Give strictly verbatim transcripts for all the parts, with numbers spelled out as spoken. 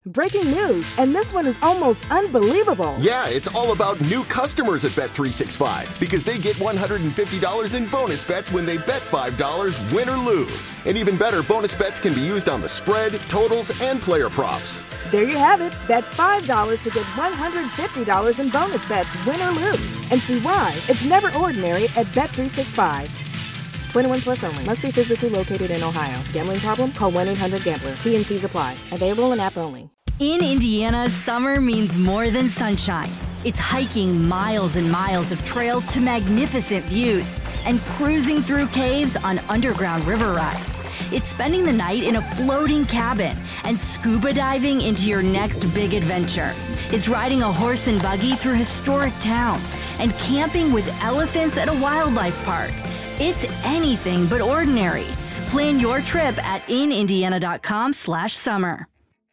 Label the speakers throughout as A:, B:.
A: Breaking news, and this one is almost unbelievable.
B: Yeah, it's all about new customers at Bet three sixty-five because they get one hundred fifty dollars in bonus bets when they bet five dollars, win or lose. And even better, bonus bets can be used on the spread, totals, and player props.
A: There you have it. Bet five dollars to get one hundred fifty dollars in bonus bets, win or lose. And see why it's never ordinary at Bet three sixty-five. twenty-one plus only. Must be physically located in Ohio. Gambling problem? Call one eight hundred gambler. T N Cs apply. Available in app only.
C: In Indiana, summer means more than sunshine. It's hiking miles and miles of trails to magnificent views and cruising through caves on underground river rides. It's spending the night in a floating cabin and scuba diving into your next big adventure. It's riding a horse and buggy through historic towns and camping with elephants at a wildlife park. It's anything but ordinary. Plan your trip at inindiana.com slash summer.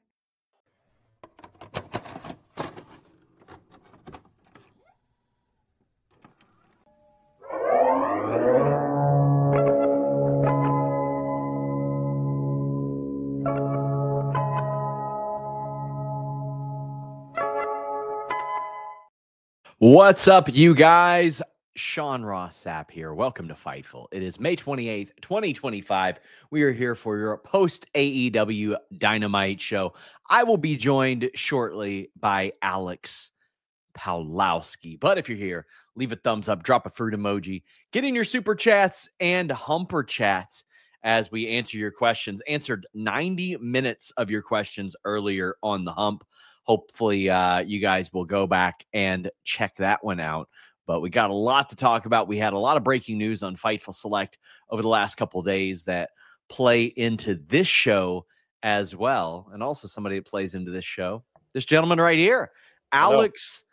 D: What's up, you guys? Sean Ross Sapp here. Welcome to Fightful. It is May twenty-eighth, twenty twenty-five. We are here for your post-A E W Dynamite show. I will be joined shortly by Alex Pawlowski. But if you're here, leave a thumbs up, drop a fruit emoji, get in your super chats and humper chats as we answer your questions. Answered ninety minutes of your questions earlier on the hump. Hopefully, uh, you guys will go back and check that one out. But we got a lot to talk about. We had a lot of breaking news on Fightful Select over the last couple of days that play into this show as well. And also somebody that plays into this show, this gentleman right here, Alex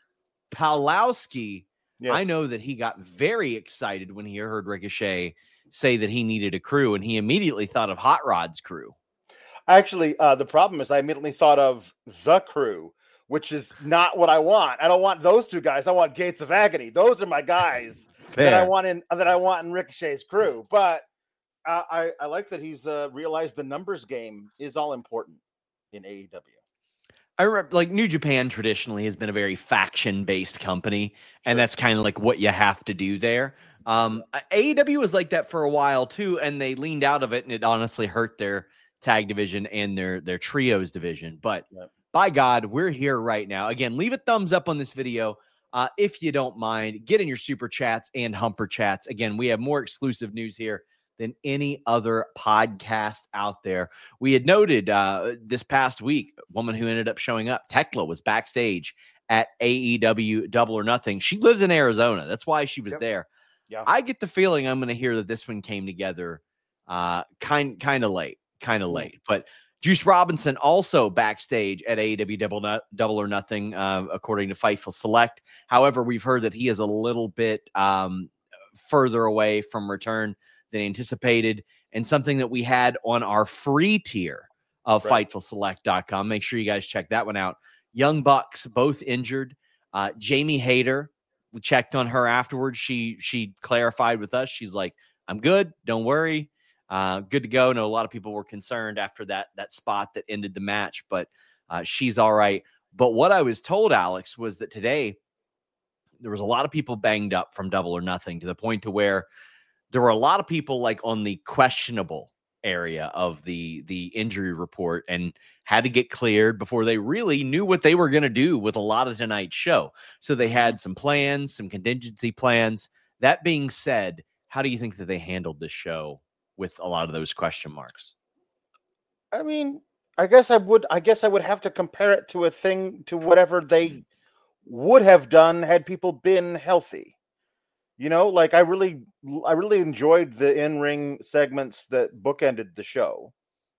D: Pawlowski. Yes. I know that he got very excited when he heard Ricochet say that he needed a crew, and he immediately thought of Hot Rod's crew.
E: Actually, uh, the problem is I immediately thought of The Crew, which is not what I want. I don't want those two guys. I want Gates of Agony. Those are my guys that I want in that I want in Ricochet's crew. But uh, I, I like that he's uh, realized the numbers game is all important in A E W.
D: I remember, like, New Japan traditionally has been a very faction-based company, and sure. that's kind of like what you have to do there. Um, A E W was like that for a while too, and they leaned out of it, and it honestly hurt their tag division and their their trios division. But yep. by God, we're here right now. Again, leave a thumbs up on this video uh, if you don't mind. Get in your super chats and humper chats. Again, we have more exclusive news here than any other podcast out there. We had noted uh, this past week, a woman who ended up showing up, Tekla, was backstage at A E W Double or Nothing. She lives in Arizona. That's why she was yep. there. Yeah. I get the feeling I'm going to hear that this one came together uh, kind kind of late. Kind of late, but Juice Robinson also backstage at A E W Double, no, Double or Nothing, uh, according to Fightful Select. However, we've heard that he is a little bit um, further away from return than anticipated, and something that we had on our free tier of right. Fightful Select dot com. Make sure you guys check that one out. Young Bucks, both injured. Uh, Jamie Hayter, we checked on her afterwards. She she clarified with us. She's like, I'm good. Don't worry. Uh, good to go. No, a lot of people were concerned after that that spot that ended the match, but uh, she's all right. But what I was told, Alex, was that today there was a lot of people banged up from Double or Nothing to the point to where there were a lot of people like on the questionable area of the the injury report and had to get cleared before they really knew what they were going to do with a lot of tonight's show. So they had some plans, some contingency plans. That being said, how do you think that they handled this show with a lot of those question marks?
E: I mean, I guess I would, I guess I would have to compare it to a thing, to whatever they would have done had people been healthy. You know, like I really, I really enjoyed the in-ring segments that bookended the show.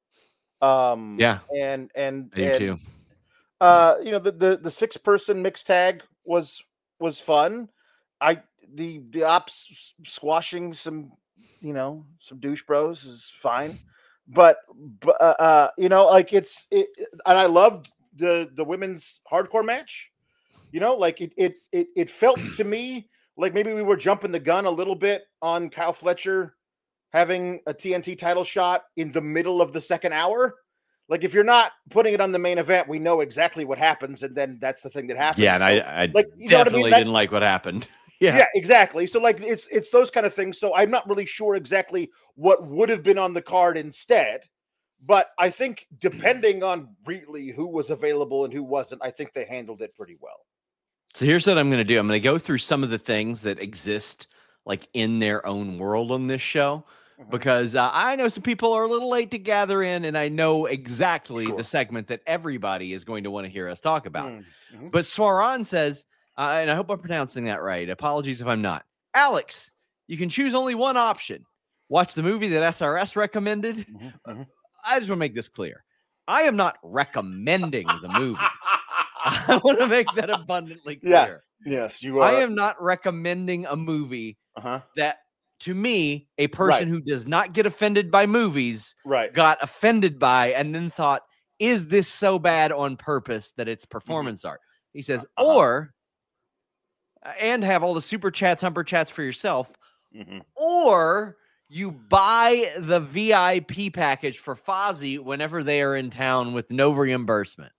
E: Um,
D: yeah.
E: And, and,
D: I do
E: and
D: too.
E: Uh, you know, the, the, the six person mixed tag was, was fun. I, the, the ops squashing some, you know, some douche bros is fine, but, but uh, uh, you know, like it's, it, and I loved the, the women's hardcore match, you know, like it, it, it, it felt to me like maybe we were jumping the gun a little bit on Kyle Fletcher having a T N T title shot in the middle of the second hour. Like if you're not putting it on the main event, we know exactly what happens, and then that's the thing that happens.
D: Yeah, and
E: so,
D: I, I
E: like, you know what I
D: definitely
E: mean? That-
D: didn't like what happened. Yeah.
E: yeah, exactly. So like it's it's those kind of things. So I'm not really sure exactly what would have been on the card instead, but I think depending on really who was available and who wasn't, I think they handled it pretty well.
D: So here's what I'm going to do. I'm going to go through some of the things that exist like in their own world on this show, mm-hmm. because uh, I know some people are a little late to gather in, and I know exactly sure. the segment that everybody is going to want to hear us talk about. Mm-hmm. But Swaran says, uh, and I hope I'm pronouncing that right. Apologies if I'm not. Alex, you can choose only one option. Watch the movie that S R S recommended. Mm-hmm. Mm-hmm. I just want to make this clear. I am not recommending the movie. I want to make that abundantly clear.
E: Yeah. Yes, you are.
D: I am not recommending a movie uh-huh. that, to me, a person right. who does not get offended by movies
E: right.
D: got offended by and then thought, is this so bad on purpose that it's performance mm-hmm. art? He says, uh-huh. or, and have all the super chats, humper chats for yourself, mm-hmm. or you buy the V I P package for Fozzy whenever they are in town with no reimbursement.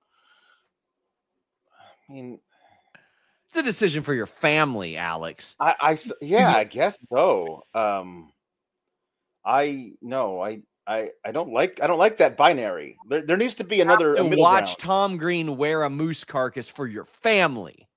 E: I mean,
D: it's a decision for your family, Alex.
E: I, I yeah, I guess so. Um, I no, I, I, I don't like, I don't like that binary. There, there needs to be another.
D: You have to
E: a
D: watch
E: ground.
D: Tom Green wear a moose carcass for your family.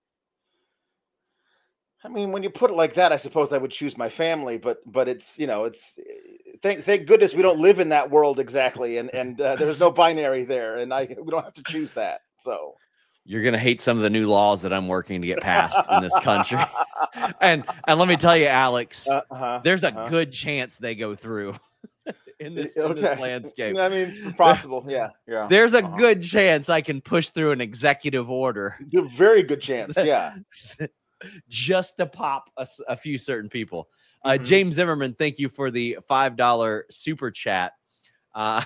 E: I mean, when you put it like that, I suppose I would choose my family, but but it's, you know, it's thank thank goodness we don't live in that world exactly, and and uh, there's no binary there, and I we don't have to choose that. So
D: you're gonna hate some of the new laws that I'm working to get passed in this country, and and let me tell you, Alex, uh, uh-huh, there's a uh-huh. good chance they go through in this, okay. in this landscape.
E: I mean, it's possible, yeah, yeah.
D: There's a
E: uh-huh.
D: good chance I can push through an executive order.
E: A very good chance, yeah.
D: Just to pop a, a few certain people. Uh, mm-hmm. James Zimmerman, thank you for the five dollar super chat. Uh,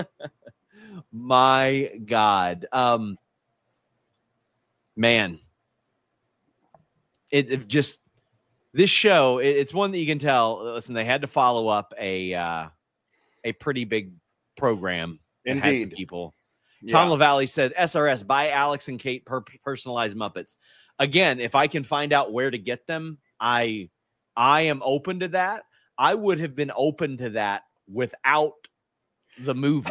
D: my God. Um, man. It, it just, this show, it, it's one that you can tell, listen, they had to follow up a, uh, a pretty big program and had some people. Yeah. Tom LaValle said, S R S, buy Alex and Kate per personalized Muppets. Again, if I can find out where to get them, I I am open to that. I would have been open to that without the movie.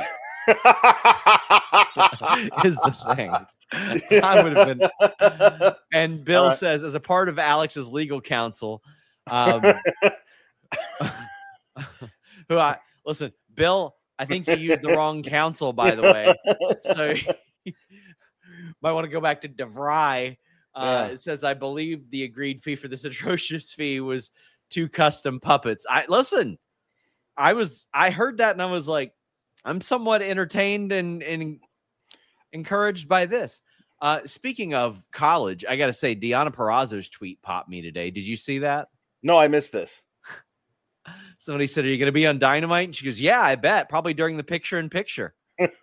D: Is the thing. I would have been. And Bill right. says, as a part of Alex's legal counsel, um, who I listen, Bill, I think you used the wrong counsel, by the way. So you might want to go back to DeVry. Uh, yeah. It says, I believe the agreed fee for this atrocious fee was two custom puppets. I listen, I was, I heard that and I was like, I'm somewhat entertained and, and encouraged by this. Uh, speaking of college, I got to say, Deanna Purrazzo's tweet popped me today. Did you see that?
E: No, I missed this.
D: Somebody said, are you going to be on Dynamite? And she goes, yeah, I bet. Probably during the picture in picture.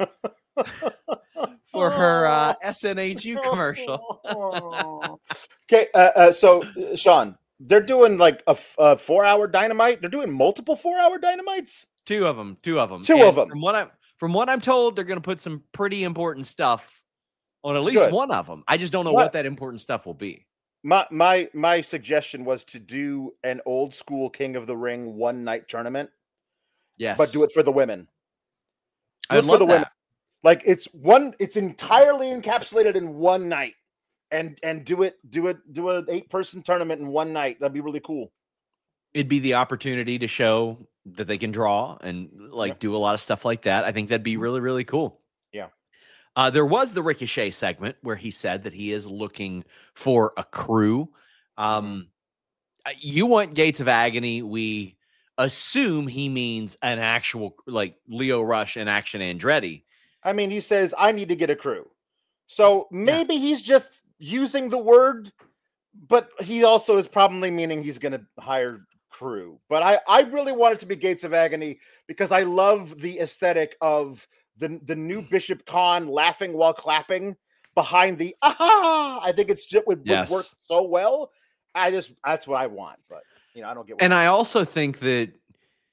D: For her uh, S N H U commercial.
E: Okay, uh, uh, so Sean, they're doing like a, a four-hour Dynamite. They're doing multiple four-hour Dynamites.
D: Two of them. Two of them.
E: Two
D: and
E: of them.
D: From what I'm from what I'm told, they're going to put some pretty important stuff on at least
E: Good.
D: one of them. I just don't know
E: what?
D: what that important stuff will be.
E: My my my suggestion was to do an old school King of the Ring one night tournament.
D: Yes,
E: but do it for the women.
D: I love
E: for the
D: that.
E: Women. Like it's one, it's entirely encapsulated in one night, and and do it, do it, do an eight person tournament in one night. That'd be really cool.
D: It'd be the opportunity to show that they can draw and like yeah. do a lot of stuff like that. I think that'd be really really cool.
E: Yeah.
D: Uh, there was the Ricochet segment where he said that he is looking for a crew. Um, you want Gates of Agony? We assume he means an actual like Leo Rush and Action Andretti.
E: I mean, he says, I need to get a crew. So maybe yeah. he's just using the word, but he also is probably meaning he's going to hire crew. But I, I really want it to be Gates of Agony because I love the aesthetic of the, the new Bishop Khan laughing while clapping behind the aha. I think it's just would,
D: yes.
E: would work so well. I just, that's what I want. But, you know, I don't get what
D: And I also think that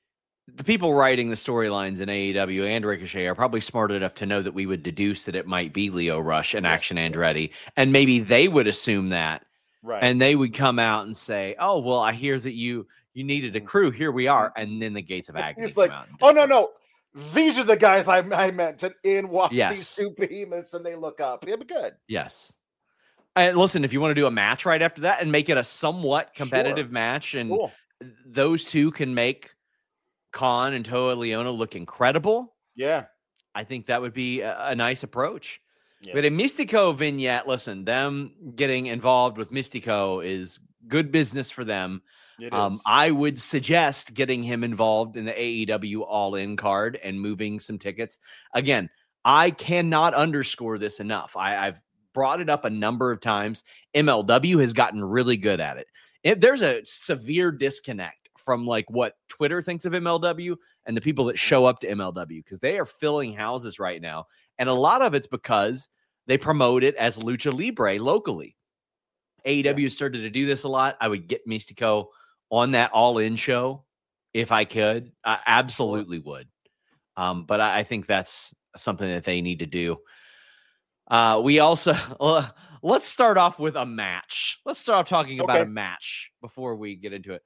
D: the people writing the storylines in A E W and Ricochet are probably smart enough to know that we would deduce that it might be Lio Rush and Action Andretti, and maybe they would assume that,
E: Right.
D: and they would come out and say, "Oh, well, I hear that you you needed a crew. Here we are." And then the Gates of Agony
E: He's
D: come
E: like,
D: out and
E: "Oh no,
D: disappear.
E: no, these are the guys I, I meant." And in walk
D: Yes.
E: these two behemoths, and they look up. It'll be good.
D: Yes. And listen, if you want to do a match right after that and make it a somewhat competitive
E: Sure.
D: match, and
E: Cool.
D: those two can make Khan and Toa Leona look incredible,
E: Yeah.
D: I think that would be a, a nice approach.
E: Yeah.
D: But a Mystico vignette, listen, them getting involved with Mystico is good business for them.
E: It
D: Um,
E: is.
D: I would suggest getting him involved in the A E W All-In card and moving some tickets. Again, I cannot underscore this enough. I, I've brought it up a number of times. M L W has gotten really good at it. If there's a severe disconnect from like what Twitter thinks of M L W and the people that show up to M L W, because they are filling houses right now. And a lot of it's because they promote it as Lucha Libre locally. A E W yeah. started to do this a lot. I would get Mystico on that All-In show if I could. I absolutely would. Um, but I, I think that's something that they need to do. Uh, we also, uh, let's start off with a match. Let's start off talking about
E: Okay.
D: a match before we get into it.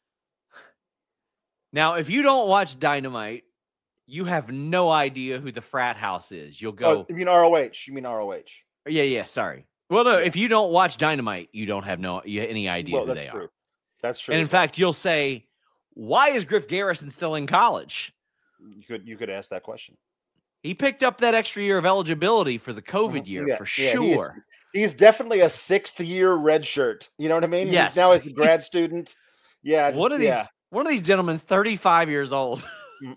D: Now, if you don't watch Dynamite, you have no idea who the frat house is. You'll go.
E: Oh, you mean R O H? You mean R O H?
D: Yeah, yeah. Sorry. Well, no.
E: Yeah.
D: If you don't watch Dynamite, you don't have no you any idea
E: Well,
D: who
E: that's
D: they
E: true.
D: are.
E: That's true.
D: And in fact, you'll say, "Why is Griff Garrison still in college?"
E: you could you could ask that question.
D: He picked up that extra year of eligibility for the COVID year
E: Yeah,
D: for
E: yeah,
D: sure.
E: he is- He's definitely a sixth year red shirt. You know what I mean?
D: Yes.
E: He's now as a grad student. Yeah. Just,
D: one of these,
E: yeah.
D: one of these gentlemen's thirty-five years old.
E: Mm.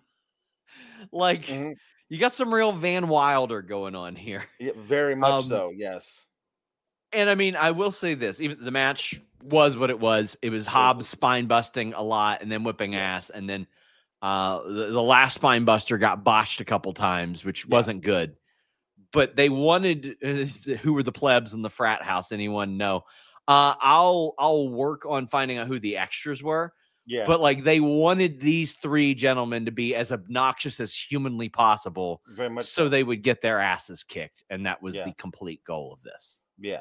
D: Like
E: Mhm.
D: you got some real Van Wilder going on here.
E: Yeah, very much
D: Um,
E: so. Yes.
D: And I mean, I will say this: even the match was what it was. It was Hobbs spine busting a lot and then whipping ass, and then uh, the, the last spine buster got botched a couple times, which
E: Yeah.
D: wasn't good. But they wanted uh, who were the plebs in the frat house? Anyone know? Uh, I'll I'll work on finding out who the extras were.
E: Yeah.
D: But like they wanted these three gentlemen to be as obnoxious as humanly possible,
E: very much
D: so they would get their asses kicked, and that was
E: Yeah.
D: the complete goal of this.
E: Yeah.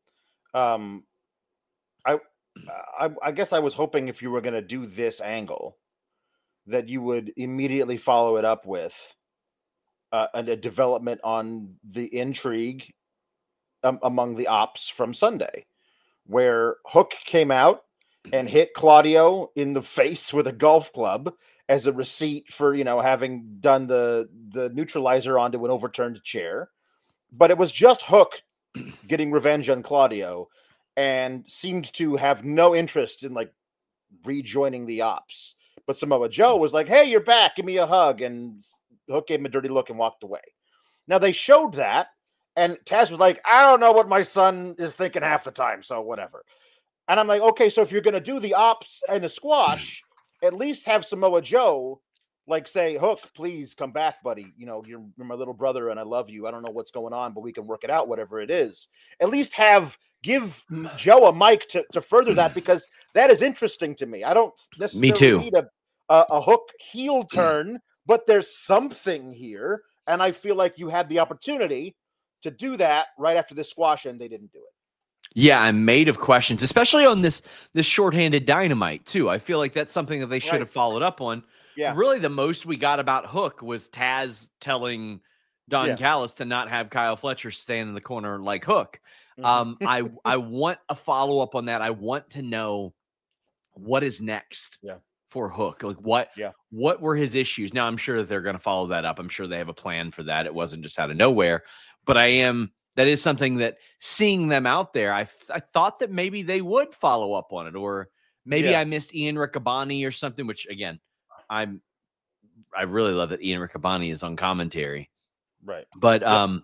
E: Um, I, I, I guess I was hoping if you were going to do this angle, that you would immediately follow it up with uh, a, a development on the intrigue um, among the ops from Sunday, where Hook came out and hit Claudio in the face with a golf club as a receipt for, you know, having done the the neutralizer onto an overturned chair. But it was just Hook getting revenge on Claudio and seemed to have no interest in like rejoining the ops. But Samoa Joe was like, "Hey, you're back. Give me a hug." And Hook gave him a dirty look and walked away. Now they showed that, and Taz was like, "I don't know what my son is thinking half the time, so whatever." And I'm like, okay, so if you're going to do the ops and a squash, at least have Samoa Joe like say, "Hook, please come back, buddy. You know, you're, you're my little brother and I love you. I don't know what's going on, but we can work it out, whatever it is." At least have give Joe a mic to, to further that, because that is interesting to me. I don't necessarily
D: Me too.
E: need a, a, a Hook heel turn, but there's something here. And I feel like you had the opportunity to do that right after this squash, and they didn't do it.
D: Yeah, I'm made of questions, especially on this this shorthanded Dynamite too. I feel like that's something that they should
E: Right.
D: have followed up on.
E: Yeah.
D: Really, the most we got about Hook was Taz telling Don
E: Yeah.
D: Callis to not have Kyle Fletcher stand in the corner like Hook.
E: Mhm.
D: Um, I I want a follow up on that. I want to know what is next
E: Yeah.
D: for Hook. Like what
E: Yeah.
D: what were his issues? Now I'm sure that they're going to follow that up. I'm sure they have a plan for that. It wasn't just out of nowhere. But I am that is something that seeing them out there, I I thought that maybe they would follow up on it, or maybe
E: Yeah.
D: I missed Ian Riccaboni or something. Which again, I'm I really love that Ian Riccaboni is on commentary.
E: Right.
D: But
E: Yeah.
D: um,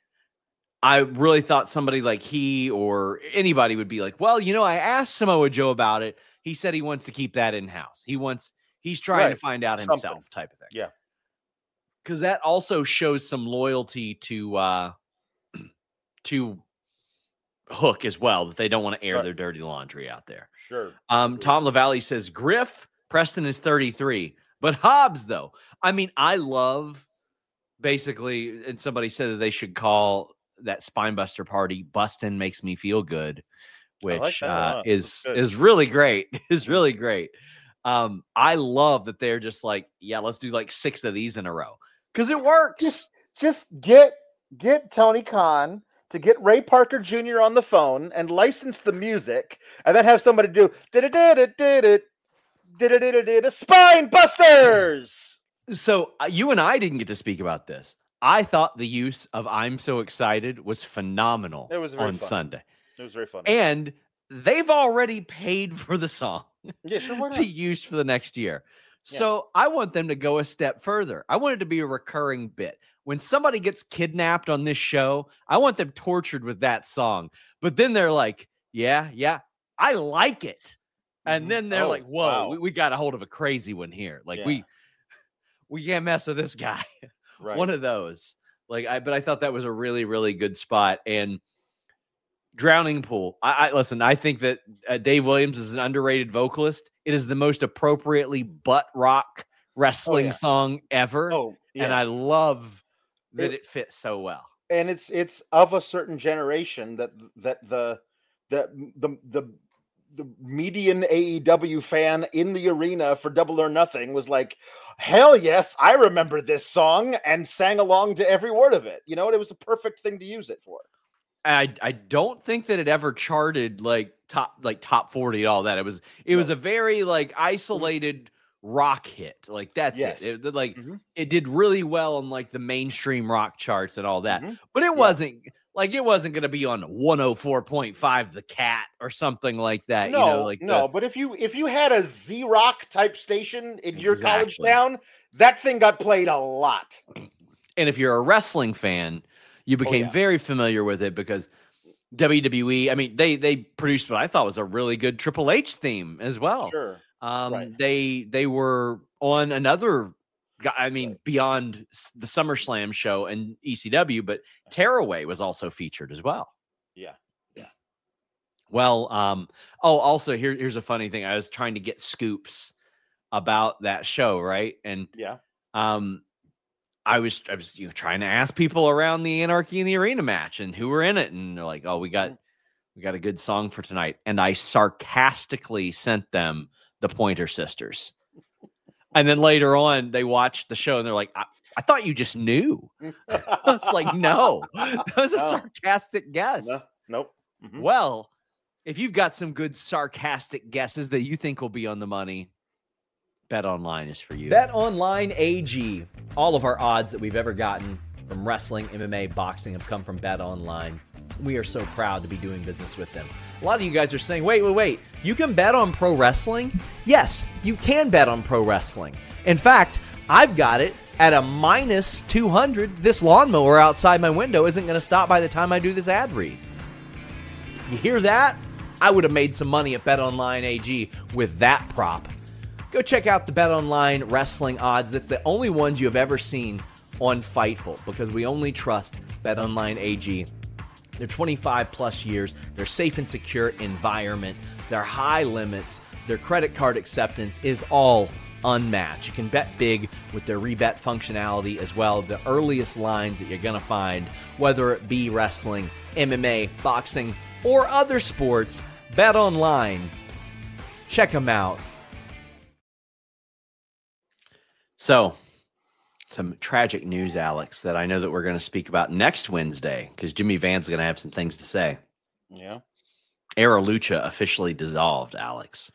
D: I really thought somebody like he or anybody would be like, well, you know, I asked Samoa Joe about it. He said he wants to keep that in house. He wants he's trying to
E: Right.
D: find out
E: Something.
D: himself, type of thing.
E: Yeah.
D: Because that also shows some loyalty to uh to Hook as well, that they don't want to air
E: Right.
D: their dirty laundry out there.
E: Sure.
D: Um, Tom LaValle says Griff Preston is thirty-three. But Hobbs, though, I mean, I love basically, and somebody said that they should call that Spinebuster party "Bustin' Makes Me Feel Good," which
E: like
D: uh, is is really great. is really great. Um, I love that they're just like, yeah, let's do like six of these in a row because it works.
E: Just, just get get Tony Khan to get Ray Parker Junior on the phone and license the music, and then have somebody do did it did it did it did it did it did it Spine Busters.
D: So uh, you and I didn't get to speak about this. I thought the use of "I'm So Excited" was phenomenal.
E: It was very
D: on
E: fun.
D: Sunday.
E: It was very fun.
D: And they've already paid for the song
E: yeah, sure, why not?
D: to use for the next year.
E: Yeah.
D: So I want them to go a step further. I want it to be a recurring bit. When somebody gets kidnapped on this show, I want them tortured with that song. But then they're like, yeah, yeah, I like it. And then they're
E: Oh,
D: like, whoa,
E: wow.
D: we, we got a hold of a crazy one here. Like
E: Yeah.
D: we we can't mess with this guy.
E: Right.
D: One of those. Like I but I thought that was a really, really good spot. And Drowning Pool. I, I listen, I think that uh, Dave Williams is an underrated vocalist. It is the most appropriately butt rock wrestling
E: yeah.
D: song ever.
E: Oh, yeah.
D: And I love that
E: It-
D: it fits so well.
E: and it's it's of a certain generation that that the the the the the median A E W fan in the arena for Double or Nothing was like, hell yes, I remember this song, and sang along to every word of it. You know, it was a perfect thing to use it for.
D: I I don't think that it ever charted like top like top forty and all that. It was it was
E: No.
D: a very like isolated rock hit. Like that's
E: Yes.
D: it. It like
E: Mhm.
D: it did really well on like the mainstream rock charts and all that.
E: Mhm.
D: But it wasn't like it wasn't going to be on one oh four point five The Cat or something like that.
E: No,
D: you know, like
E: no,
D: the,
E: but if you if you had a Z Rock type station in your college
D: Exactly.
E: town, that thing got played a lot.
D: and if you're a wrestling fan, you became
E: yeah.
D: very familiar with it because W W E. I mean, they they produced what I thought was a really good Triple H theme as well.
E: Sure.
D: Um,
E: Right.
D: they they were on another. gu- I mean, beyond s- the SummerSlam show and E C W, but Tearaway was also featured as well.
E: Yeah.
D: Well, um, oh, also here here's a funny thing. I was trying to get scoops about that show, right? And
E: Yeah.
D: um, I was I was you know trying to ask people around the Anarchy in the Arena match and who were in it, and they're like, "Oh, we got we got a good song for tonight." And I sarcastically sent them the Pointer Sisters. And then later on, they watched the show and they're like, I, I thought you just knew. I was like, no, that was a
E: No.
D: sarcastic guess.
E: No, nope. Mhm.
D: Well, if you've got some good sarcastic guesses that you think will be on the money, BetOnline is for you. BetOnline A G. All of our odds that we've ever gotten from wrestling, M M A, boxing have come from BetOnline. We are so proud to be doing business with them. A lot of you guys are saying, wait, wait, wait, you can bet on pro wrestling? Yes, you can bet on pro wrestling. In fact, I've got it at a minus two hundred. This lawnmower outside my window isn't going to stop by the time I do this ad read. You hear that? I would have made some money at BetOnline A G with that prop. Go check out the BetOnline wrestling odds. That's the only ones you have ever seen on Fightful because we only trust BetOnline A G. They're twenty-five plus years. They're safe and secure environment. They're high limits. Their credit card acceptance is all unmatched. You can bet big with their rebet functionality as well. The earliest lines that you're going to find, whether it be wrestling, M M A, boxing, or other sports, BetOnline. Check them out. So, some tragic news, Alex, that I know that we're going to speak about next Wednesday because Jimmy Van's going to have some things to say.
E: Yeah.
D: Era Lucha officially dissolved, Alex.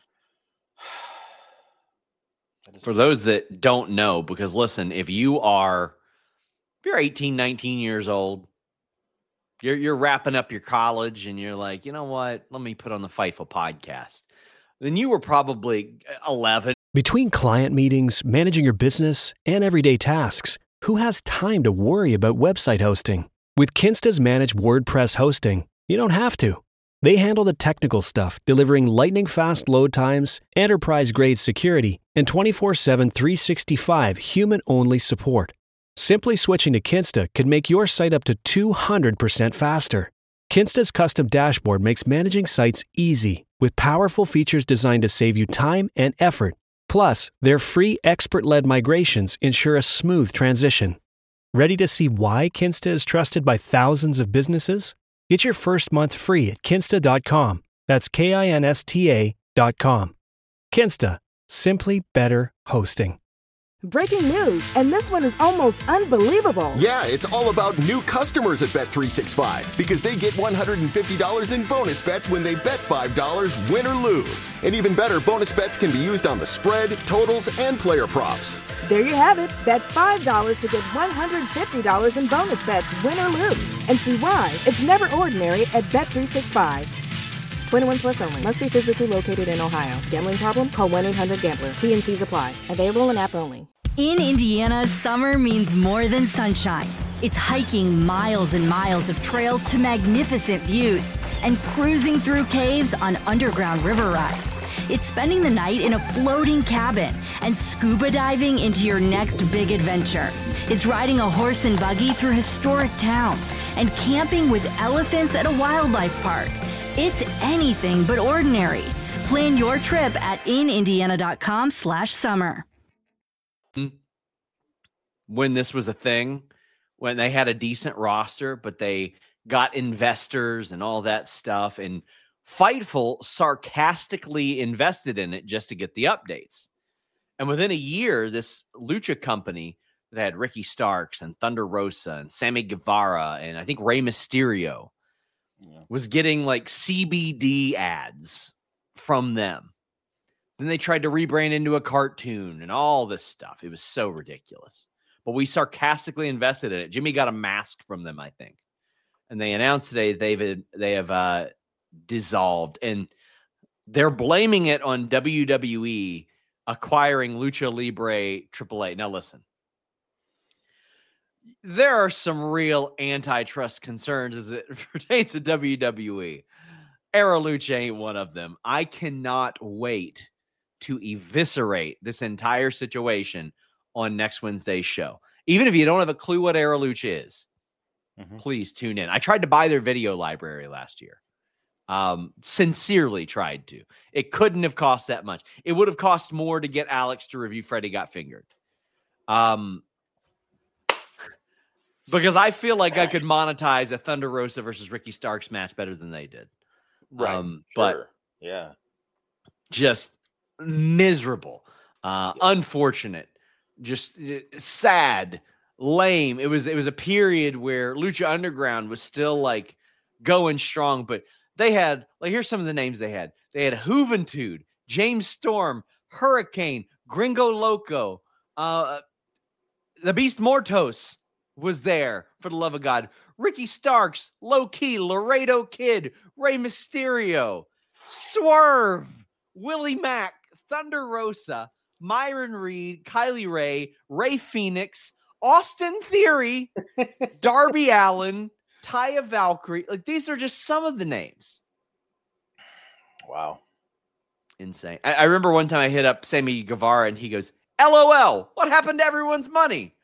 D: For those that don't know, because listen, if you are, if you're eighteen, nineteen years old, you're you're wrapping up your college and you're like, you know what, let me put on the Fightful podcast. Then you were probably eleven.
F: Between client meetings, managing your business, and everyday tasks, who has time to worry about website hosting? With Kinsta's managed WordPress hosting, you don't have to. They handle the technical stuff, delivering lightning-fast load times, enterprise-grade security, and twenty-four seven, three sixty-five human-only support. Simply switching to Kinsta could make your site up to two hundred percent faster. Kinsta's custom dashboard makes managing sites easy, with powerful features designed to save you time and effort. Plus, their free expert-led migrations ensure a smooth transition. Ready to see why Kinsta is trusted by thousands of businesses? Get your first month free at kinsta dot com. That's K I N S T A dot com. Kinsta. Simply better hosting.
A: Breaking news, and this one is almost unbelievable.
B: Yeah, it's all about new customers at Bet three sixty-five because they get one hundred fifty dollars in bonus bets when they bet five dollars, win or lose. And even better, bonus bets can be used on the spread, totals, and player props.
A: There you have it. Bet five dollars to get one hundred fifty dollars in bonus bets, win or lose. And see why it's never ordinary at Bet three sixty-five. twenty-one plus only. Must be physically located in Ohio. Gambling problem? Call one eight hundred gambler. T N Cs apply. Available in app only.
C: In Indiana, summer means more than sunshine. It's hiking miles and miles of trails to magnificent views and cruising through caves on underground river rides. It's spending the night in a floating cabin and scuba diving into your next big adventure. It's riding a horse and buggy through historic towns and camping with elephants at a wildlife park. It's anything but ordinary. Plan your trip at in indiana dot com slash summer.
D: When this was a thing, when they had a decent roster, but they got investors and all that stuff, and Fightful sarcastically invested in it just to get the updates. And within a year, this lucha company that had Ricky Starks and Thunder Rosa and Sammy Guevara and I think Rey Mysterio yeah. was getting like C B D ads from them. Then they tried to rebrand into a cartoon and all this stuff. It was so ridiculous. But we sarcastically invested in it. Jimmy got a mask from them, I think. And they announced today they've they have uh, dissolved. And they're blaming it on W W E acquiring Lucha Libre triple A. Now, listen. There are some real antitrust concerns as it pertains to W W E. Era Lucha ain't one of them. I cannot wait to eviscerate this entire situation on next Wednesday's show. Even if you don't have a clue what Era Lucha is, mm-hmm. please tune in. I tried to buy their video library last year. Um, sincerely tried to. It couldn't have cost that much. It would have cost more to get Alex to review Freddie Got Fingered. Um, because I feel like I could monetize a Thunder Rosa versus Ricky Starks match better than they did.
E: Right.
D: Um,
E: sure.
D: But
E: yeah,
D: just miserable, uh, yeah. unfortunate. Just sad, lame. It was it was a period where Lucha Underground was still like going strong, but they had like here's some of the names they had. They had Juventud, James Storm, Hurricane, Gringo Loco, uh, the Beast Mortos was there for the love of God. Ricky Starks, Low Key, Laredo Kid, Rey Mysterio, Swerve, Willie Mack, Thunder Rosa, Myron Reed, Kylie Ray, Ray Phoenix, Austin Theory, Darby Allin, Taya Valkyrie. Like these are just some of the names.
E: Wow.
D: Insane. I, I remember one time I hit up Sammy Guevara and he goes, L O L, what happened to everyone's money?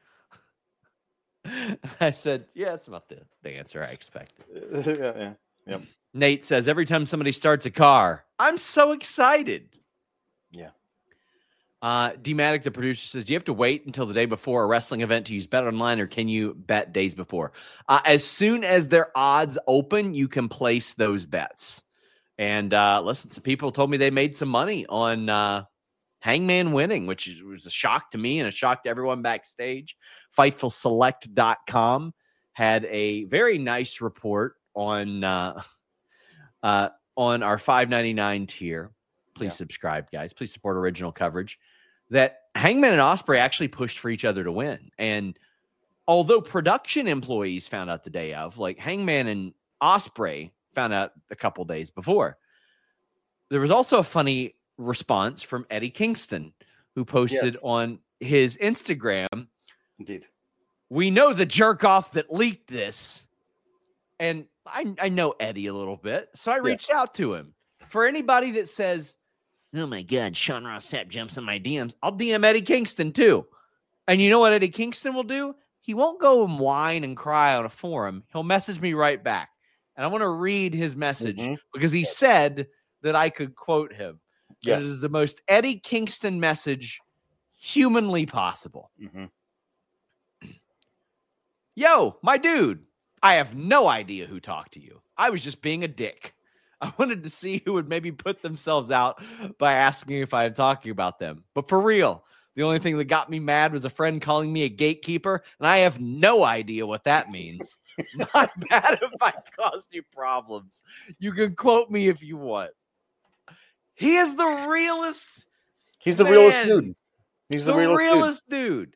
D: I said, yeah, that's about the, the answer I expected.
E: yeah, yeah. Yep.
D: Nate says, every time somebody starts a car, I'm so excited.
E: Yeah.
D: Uh, D-Matic, the producer, says, do you have to wait until the day before a wrestling event to use Bet Online, or can you bet days before? Uh, as soon as their odds open, you can place those bets. And uh, listen, some people told me they made some money on uh, Hangman winning, which was a shock to me and a shock to everyone backstage. Fightful Select dot com had a very nice report on uh, uh, on our five ninety-nine tier. Please yeah. subscribe, guys. Please support original coverage. That Hangman and Ospreay actually pushed for each other to win. And although production employees found out the day of, like Hangman and Ospreay found out a couple days before, there was also a funny response from Eddie Kingston, who posted yes. on his Instagram.
E: Indeed.
D: We know the jerk off that leaked this. And I, I know Eddie a little bit, so I reached yeah. out to him. For anybody that says, oh my God, Sean Ross Sapp jumps in my D Ms, I'll D M Eddie Kingston too. And you know what Eddie Kingston will do? He won't go and whine and cry on a forum. He'll message me right back. And I want to read his message mm-hmm. because he said that I could quote him.
E: Yes.
D: It is the most Eddie Kingston message humanly possible.
E: Mm-hmm.
D: Yo, my dude, I have no idea who talked to you. I was just being a dick. I wanted to see who would maybe put themselves out by asking if I am talking about them. But for real, the only thing that got me mad was a friend calling me a gatekeeper, and I have no idea what that means. My bad if I caused you problems. You can quote me if you want. He is the realest.
E: He's the
D: man.
E: realest dude. He's the,
D: the
E: realest,
D: realest dude.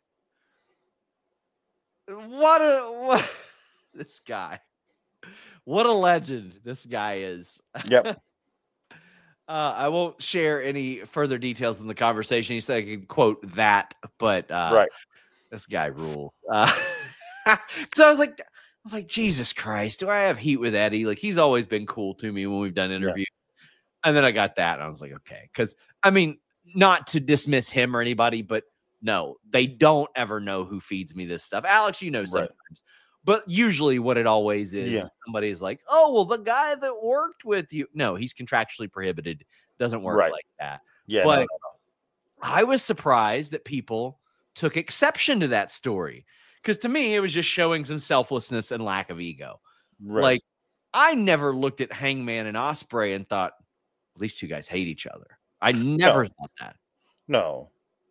D: dude. What a what, this guy. What a legend this guy is.
E: Yep.
D: uh, I won't share any further details in the conversation. He said I could quote that, but uh,
E: right.
D: This guy rules. Uh, because I was like, I was like, Jesus Christ, do I have heat with Eddie? Like, he's always been cool to me when we've done interviews. Yeah. And then I got that, and I was like, okay. Because, I mean, not to dismiss him or anybody, but no, they don't ever know who feeds me this stuff. Alex, you know sometimes. Right. But usually what it always is,
E: yeah.
D: is somebody is like, oh, well, the guy that worked with you. No, he's contractually prohibited. Doesn't work right. like that.
E: Yeah.
D: But
E: no, no, no.
D: I was surprised that people took exception to that story. Because to me, it was just showing some selflessness and lack of ego. Right. Like, I never looked at Hangman and Ospreay and thought, well, these two guys hate each other. I never
E: no.
D: thought that.
E: No.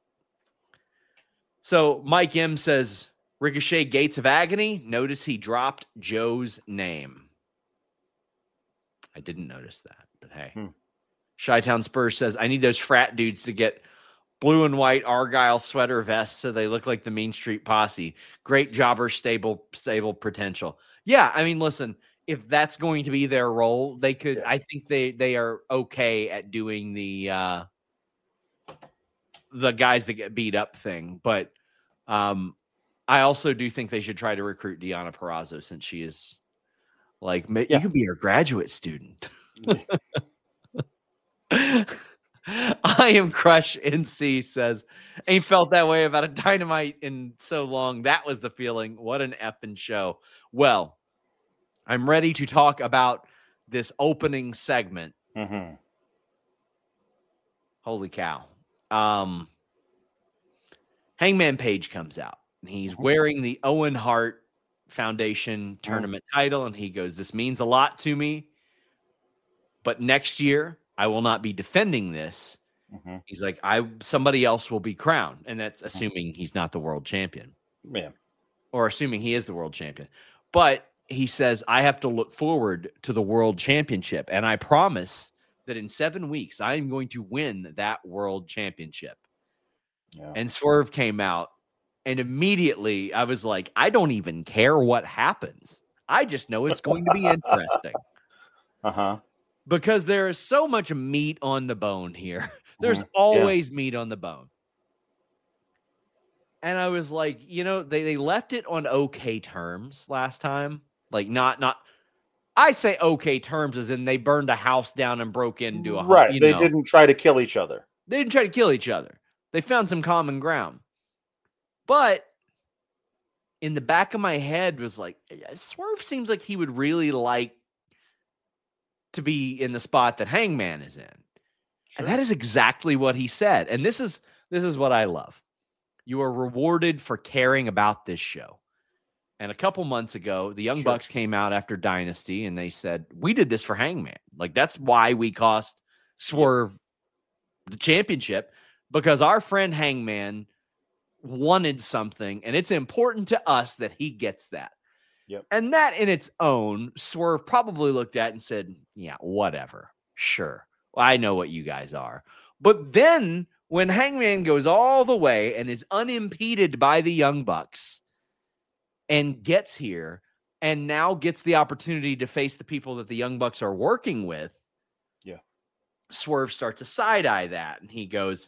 D: So Mike M says, Ricochet Gates of Agony. Notice he dropped Joe's name. I didn't notice that, but hey. Hmm. Chi-Town Spurs says, I need those frat dudes to get blue and white Argyle sweater vests so they look like the Mean Street Posse. Great jobber, stable, stable potential. Yeah, I mean, listen, if that's going to be their role, they could. Yeah. I think they they are okay at doing the uh, the guys that get beat up thing. But um, I also do think they should try to recruit Deonna Purrazzo since she is like yeah. you could be her graduate student. I am Crush N C says, ain't felt that way about a Dynamite in so long. That was the feeling. What an effing show. Well, I'm ready to talk about this opening segment.
E: Mm-hmm.
D: Holy cow. Um, Hangman Page comes out. And he's wearing the Owen Hart Foundation tournament mm-hmm. title. And he goes, this means a lot to me. But next year, I will not be defending this. Mm-hmm. He's like, I somebody else will be crowned. And that's assuming mm-hmm. he's not the world champion.
E: Yeah.
D: Or assuming he is the world champion. But he says, I have to look forward to the world championship. And I promise that in seven weeks, I am going to win that world championship. Yeah. And Swerve came out. And immediately I was like, I don't even care what happens. I just know it's going to be interesting.
E: Uh-huh.
D: Because there is so much meat on the bone here. There's mm-hmm. always yeah. meat on the bone. And I was like, you know, they, they left it on okay terms last time. Like not, not, I say okay terms as in they burned a house down and broke into a
E: right.
D: You
E: they
D: know.
E: didn't try to kill each other.
D: They didn't try to kill each other. They found some common ground. But in the back of my head was like, Swerve seems like he would really like to be in the spot that Hangman is in. Sure. And that is exactly what he said. And this is this is what I love. You are rewarded for caring about this show. And a couple months ago, the Young sure. Bucks came out after Dynasty and they said, we did this for Hangman. Like, that's why we cost Swerve the championship, because our friend Hangman wanted something, and it's important to us that he gets that.
E: Yep.
D: And that in its own, Swerve probably looked at and said, yeah, whatever. Sure. Well, I know what you guys are. But then when Hangman goes all the way and is unimpeded by the Young Bucks and gets here and now gets the opportunity to face the people that the Young Bucks are working with,
E: yeah,
D: Swerve starts to side-eye that. And he goes,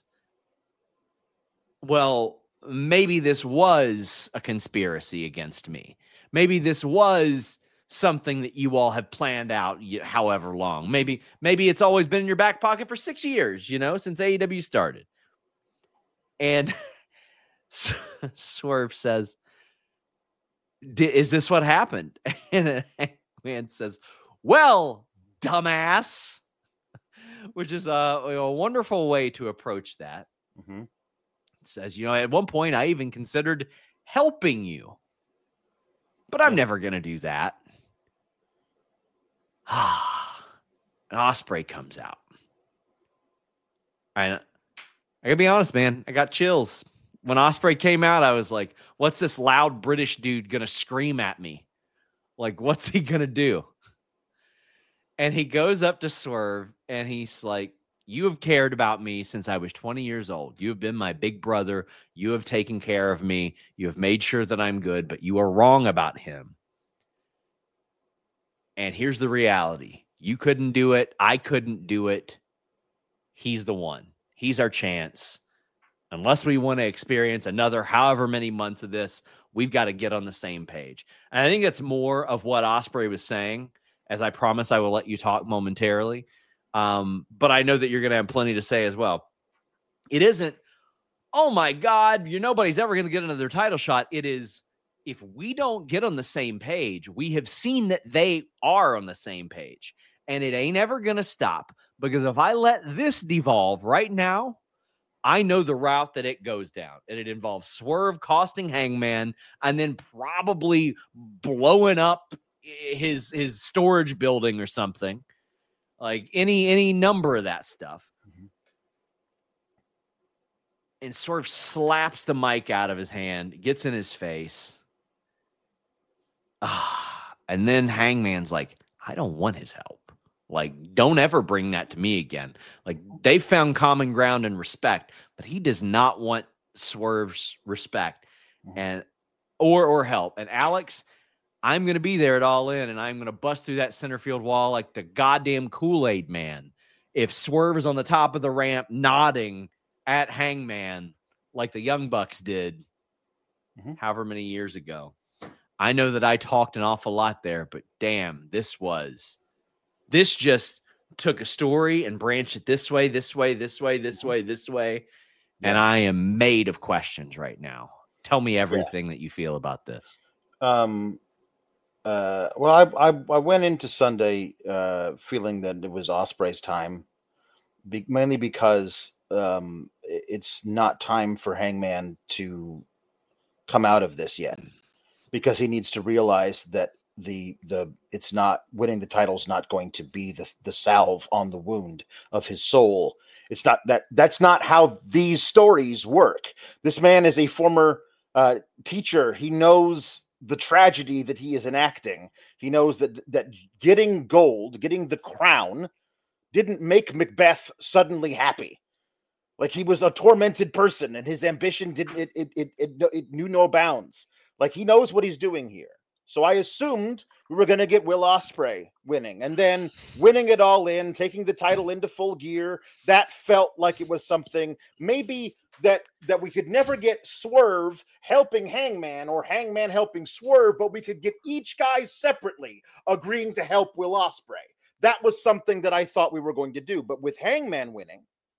D: well, maybe this was a conspiracy against me. Maybe this was something that you all have planned out however long. Maybe maybe it's always been in your back pocket for six years, you know, since A E W started. And Swerve says, is this what happened? And man says, well, dumbass, which is a, a wonderful way to approach that.
E: Mm-hmm.
D: It says, you know, at one point I even considered helping you, but I'm
E: Yeah.
D: never going to do that. An Ospreay comes out. I, I gotta be honest, man. I got chills. When Ospreay came out, I was like, what's this loud British dude going to scream at me? Like, what's he going to do? And he goes up to Swerve and he's like, you have cared about me since I was twenty years old. You have been my big brother. You have taken care of me. You have made sure that I'm good, but you are wrong about him. And here's the reality. You couldn't do it. I couldn't do it. He's the one. He's our chance. Unless we want to experience another however many months of this, we've got to get on the same page. And I think that's more of what Ospreay was saying, as I promise I will let you talk momentarily. Um, but I know that you're going to have plenty to say as well. It isn't, oh my God, you're nobody's ever going to get another title shot. It is, if we don't get on the same page, we have seen that they are on the same page. And it ain't ever going to stop. Because if I let this devolve right now, I know the route that it goes down. And it involves Swerve costing Hangman and then probably blowing up his his storage building or something. Like any any number of that stuff. Mm-hmm. And Swerve slaps the mic out of his hand, gets in his face. Ah, and then Hangman's like, I don't want his help. Like, don't ever bring that to me again. Like, they found common ground and respect, but he does not want Swerve's respect mm-hmm. and or or help. And Alex, I'm going to be there at All In, and I'm going to bust through that center field wall like the goddamn Kool-Aid man. If Swerve is on the top of the ramp nodding at Hangman like the Young Bucks did mm-hmm. however many years ago. I know that I talked an awful lot there, but damn, this was... This just took a story and branched it this way, this way, this way, this way, this way. Yeah. And I am made of questions right now. Tell me everything yeah. that you feel about this.
E: Um, uh, well, I, I, I went into Sunday uh, feeling that it was Ospreay's time, be, mainly because um, it's not time for Hangman to come out of this yet, because he needs to realize that the the it's not winning the title is not going to be the the salve on the wound of his soul. It's not that that's not how these stories work. This man is a former uh, teacher. He knows the tragedy that he is enacting. He knows that that getting gold, getting the crown, didn't make Macbeth suddenly happy. Like, he was a tormented person, and his ambition didn't it it it it, it knew no bounds. Like, he knows what he's doing here. So I assumed we were going to get Will Ospreay winning, and then winning it all in, taking the title into Full Gear. That felt like it was something maybe that that we could never get Swerve helping Hangman or Hangman helping Swerve, but we could get each guy separately agreeing to help Will Ospreay. That was something that I thought we were going to do. But with Hangman winning,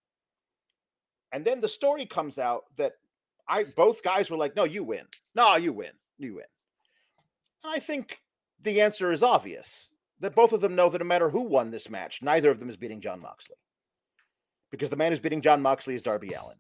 E: and then the story comes out that I both guys were like, no, you win. No, you win. You win. I think the answer is obvious, that both of them know that no matter who won this match, neither of them is beating Jon Moxley. Because the man who's beating Jon Moxley is Darby Allin.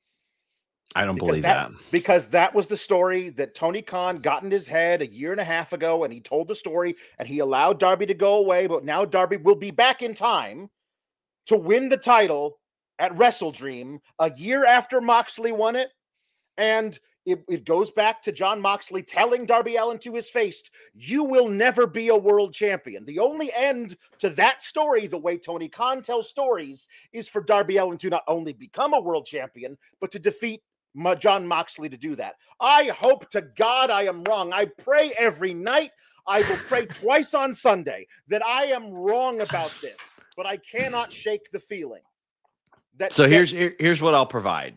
D: I don't
E: because
D: believe
E: that,
D: that.
E: Because that was the story that Tony Khan got in his head a year and a half ago, and he told the story, and he allowed Darby to go away, but now Darby will be back in time to win the title at Wrestle Dream a year after Moxley won it, and It, it goes back to Jon Moxley telling Darby Allin to his face, you will never be a world champion. The only end to that story, the way Tony Khan tells stories, is for Darby Allin to not only become a world champion, but to defeat Jon Moxley to do that. I hope to God I am wrong. I pray every night. I will pray twice on Sunday that I am wrong about this, but I cannot shake the feeling. That,
D: so
E: that,
D: here's here, here's what I'll provide.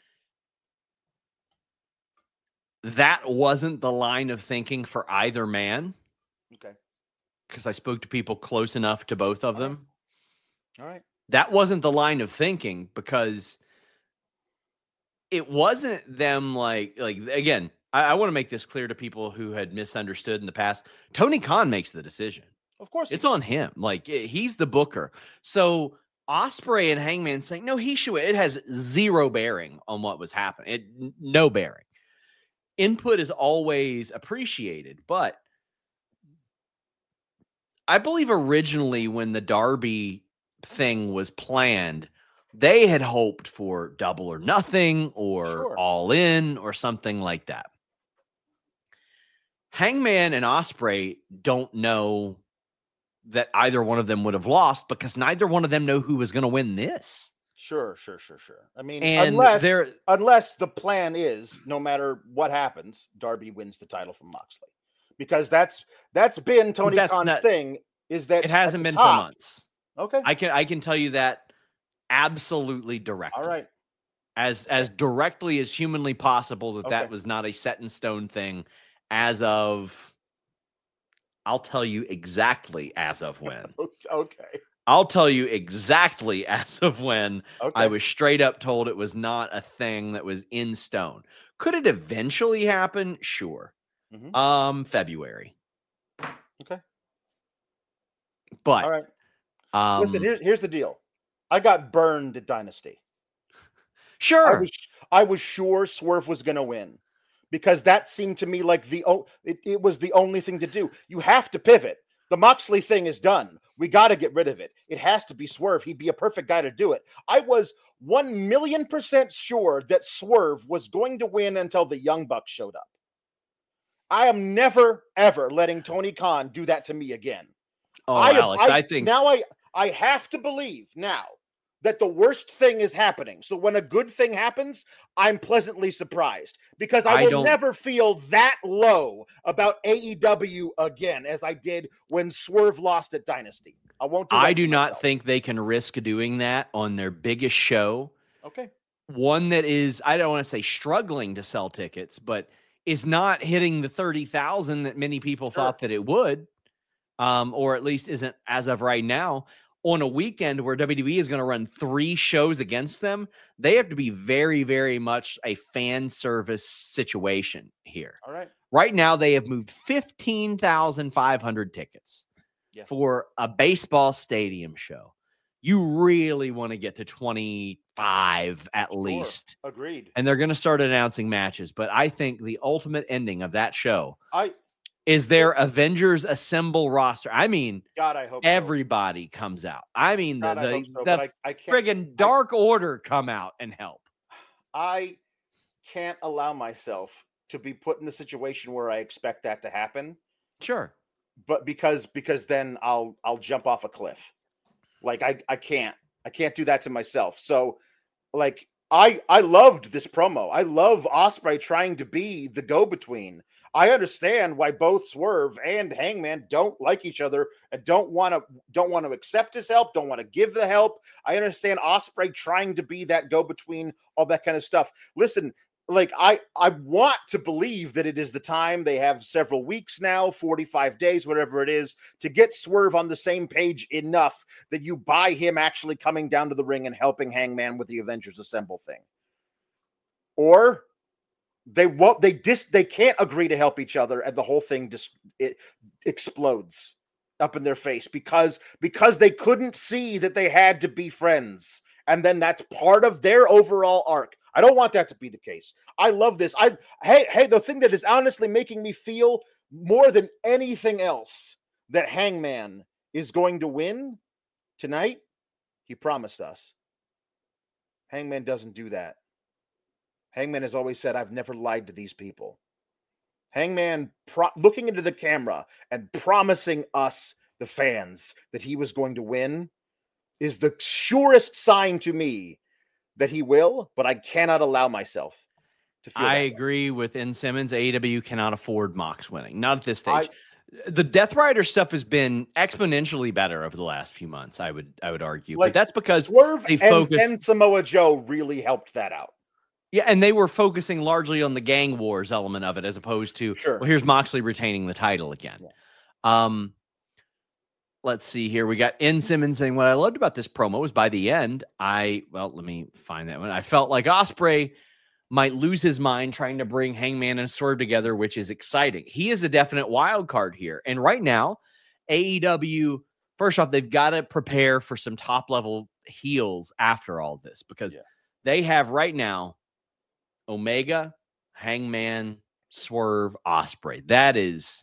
D: That wasn't the line of thinking for either man.
E: Okay.
D: Because I spoke to people close enough to both of
E: All
D: them.
E: Right. All right.
D: That wasn't the line of thinking, because it wasn't them like, like again, I, I want to make this clear to people who had misunderstood in the past. Tony Khan makes the decision.
E: Of course.
D: It's on him. Like, he's the booker. So Ospreay and Hangman saying, no, he should. It has zero bearing on what was happening. It no bearing. Input is always appreciated, but I believe originally when the Darby thing was planned, they had hoped for Double or Nothing or
E: Sure.
D: All In or something like that. Hangman and Ospreay don't know that either one of them would have lost because neither one of them know who was going to win this.
E: Sure, sure, sure, sure. I mean,
D: And
E: unless
D: they're-
E: unless the plan is, no matter what happens, Darby wins the title from Moxley, because that's that's been Tony
D: That's
E: Khan's
D: not-
E: thing. Is that
D: It hasn't
E: at the
D: been for
E: top-
D: months.
E: Okay,
D: I can I can tell you that absolutely directly.
E: all right.
D: As as directly as humanly possible that that
E: Okay.
D: was not a set in stone thing as of I'll tell you exactly as of when.
E: Okay,
D: I'll tell you exactly as of when
E: okay.
D: I was straight up told it was not a thing that was in stone. Could it eventually happen? Sure.
E: Mhm.
D: Um February.
E: Okay.
D: But
E: All right.
D: um
E: Listen, here's here's the deal. I got burned at Dynasty. I
D: sure.
E: was I was sure Swerve was going to win because that seemed to me like the o- it, it was the only thing to do. You have to pivot. The Moxley thing is done. We got to get rid of it. It has to be Swerve. He'd be a perfect guy to do it. I was one million percent sure that Swerve was going to win until the Young Bucks showed up. I am never, ever letting Tony Khan do that to me again.
D: Oh,
E: I, am-
D: Alex, I, think
E: now I I have to believe now that the worst thing is happening. So when a good thing happens, I'm pleasantly surprised because I,
D: I
E: will
D: don't-
E: never feel that low about A E W again as I did when Swerve lost at Dynasty. I won't. Do that
D: I
E: to
D: do not
E: myself.
D: think they can risk doing that on their biggest show.
E: Okay.
D: One that is, I don't want to say struggling to sell tickets, but is not hitting the thirty thousand that many people
E: Sure.
D: thought that it would, um, or at least isn't as of right now. On a weekend where W W E is going to run three shows against them, they have to be very, very much a fan service situation here.
E: All right.
D: Right now, they have moved fifteen thousand five hundred tickets
E: Yeah.
D: for a baseball stadium show. You really want to get to twenty-five at
E: Sure.
D: least.
E: Agreed.
D: And they're going to start announcing matches. But I think the ultimate ending of that show
E: I
D: is their Avengers Assemble roster. I mean,
E: God, I hope so.
D: everybody comes out. I mean, the,
E: God, I
D: the,
E: hope so,
D: the
E: but I, I can't.
D: friggin' Dark Order come out and help.
E: I can't allow myself to be put in a situation where I expect that to happen.
D: Sure.
E: But because because then I'll I'll jump off a cliff. Like I I can't I can't do that to myself. So like I I loved this promo. I love Ospreay trying to be the go-between. I understand why both Swerve and Hangman don't like each other and don't want to don't want to accept his help, don't want to give the help. I understand Ospreay trying to be that go-between, all that kind of stuff. Listen, like I I want to believe that it is the time. They have several weeks now, forty-five days, whatever it is, to get Swerve on the same page enough that you buy him actually coming down to the ring and helping Hangman with the Avengers Assemble thing. Or they won't they dis they can't agree to help each other and the whole thing just it explodes up in their face because because they couldn't see that they had to be friends. And then that's part of their overall arc. I don't want that to be the case. I love this. I hey, hey, the thing that is honestly making me feel more than anything else that Hangman is going to win tonight, he promised us. Hangman doesn't do that. Hangman has always said, I've never lied to these people. Hangman pro- looking into the camera and promising us, the fans, that he was going to win is the surest sign to me that he will, but I cannot allow myself to feel
D: I
E: that way.
D: agree with N. Simmons. A E W cannot afford Mox winning. Not at this stage.
E: I-
D: the Death Rider stuff has been exponentially better over the last few months, I would I would argue.
E: Like,
D: but that's because
E: Swerve
D: they
E: and,
D: focused-
E: and Samoa Joe really helped that out.
D: yeah, and they were focusing largely on the gang wars element of it as opposed to
E: Sure.
D: well, here's Moxley retaining the title again. Um let's see here. We got N. Simmons saying what I loved about this promo was by the end, I well, let me find that one. I felt like Ospreay might lose his mind trying to bring Hangman and Swerve together, which is exciting. He is a definite wild card here. And right now, A E W, first off, they've got to prepare for some top level heels after all this because
E: Yeah.
D: they have right now Omega, Hangman, Swerve, Ospreay. That is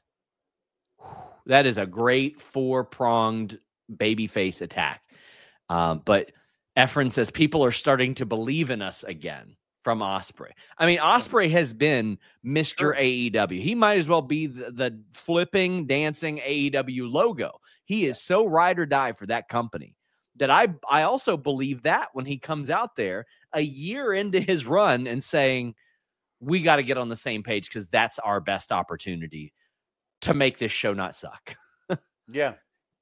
D: that is a great four-pronged babyface attack. Um, but Efren says people are starting to believe in us again from Ospreay. I mean, Ospreay has been Mister
E: Sure.
D: A E W. He might as well be the, the flipping, dancing A E W logo. He is so ride or die for that company that I, I also believe that when he comes out there a year into his run and saying, we got to get on the same page because that's our best opportunity to make this show not suck.
E: Yeah.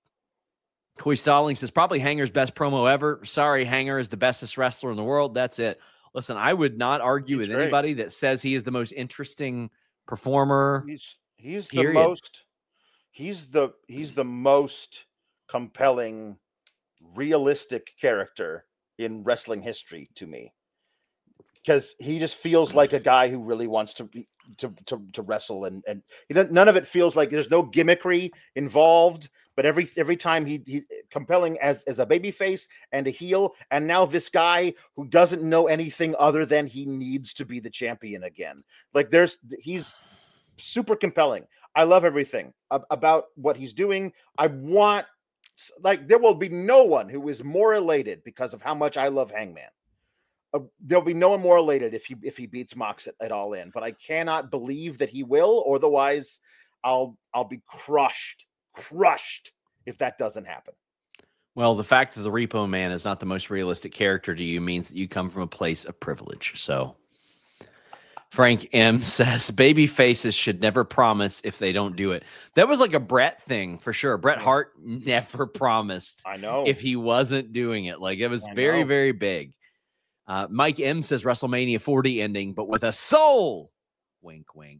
D: Coy Stalling says, probably Hanger's best promo ever. Sorry, Hanger is the bestest wrestler in the world. That's it. Listen, I would not argue
E: He's
D: with
E: great.
D: anybody that says he is the most interesting performer.
E: He's he's
D: Period.
E: the most he's the he's the most compelling, realistic character in wrestling history to me. Because he just feels like a guy who really wants to be, to, to to wrestle, and and he doesn't, none of it feels like there's no gimmickry involved. But every every time he he compelling as as a babyface and a heel, and now this guy who doesn't know anything other than he needs to be the champion again. Like there's he's super compelling. I love everything ab- about what he's doing. I want like there will be no one who is more elated because of how much I love Hangman. Uh, there'll be no one more elated if he if he beats Mox at, at All In, but I cannot believe that he will. Or otherwise, I'll I'll be crushed, crushed if that doesn't happen.
D: Well, the fact that the Repo Man is not the most realistic character to you means that you come from a place of privilege. So, Frank M says baby faces should never promise if they don't do it. That was like a Bret thing for sure. Bret Hart never promised.
E: I know
D: if he wasn't doing it. Like it was
E: I
D: very
E: know.
D: very big. Uh, Mike M says WrestleMania forty ending, but with a soul. Wink, wink.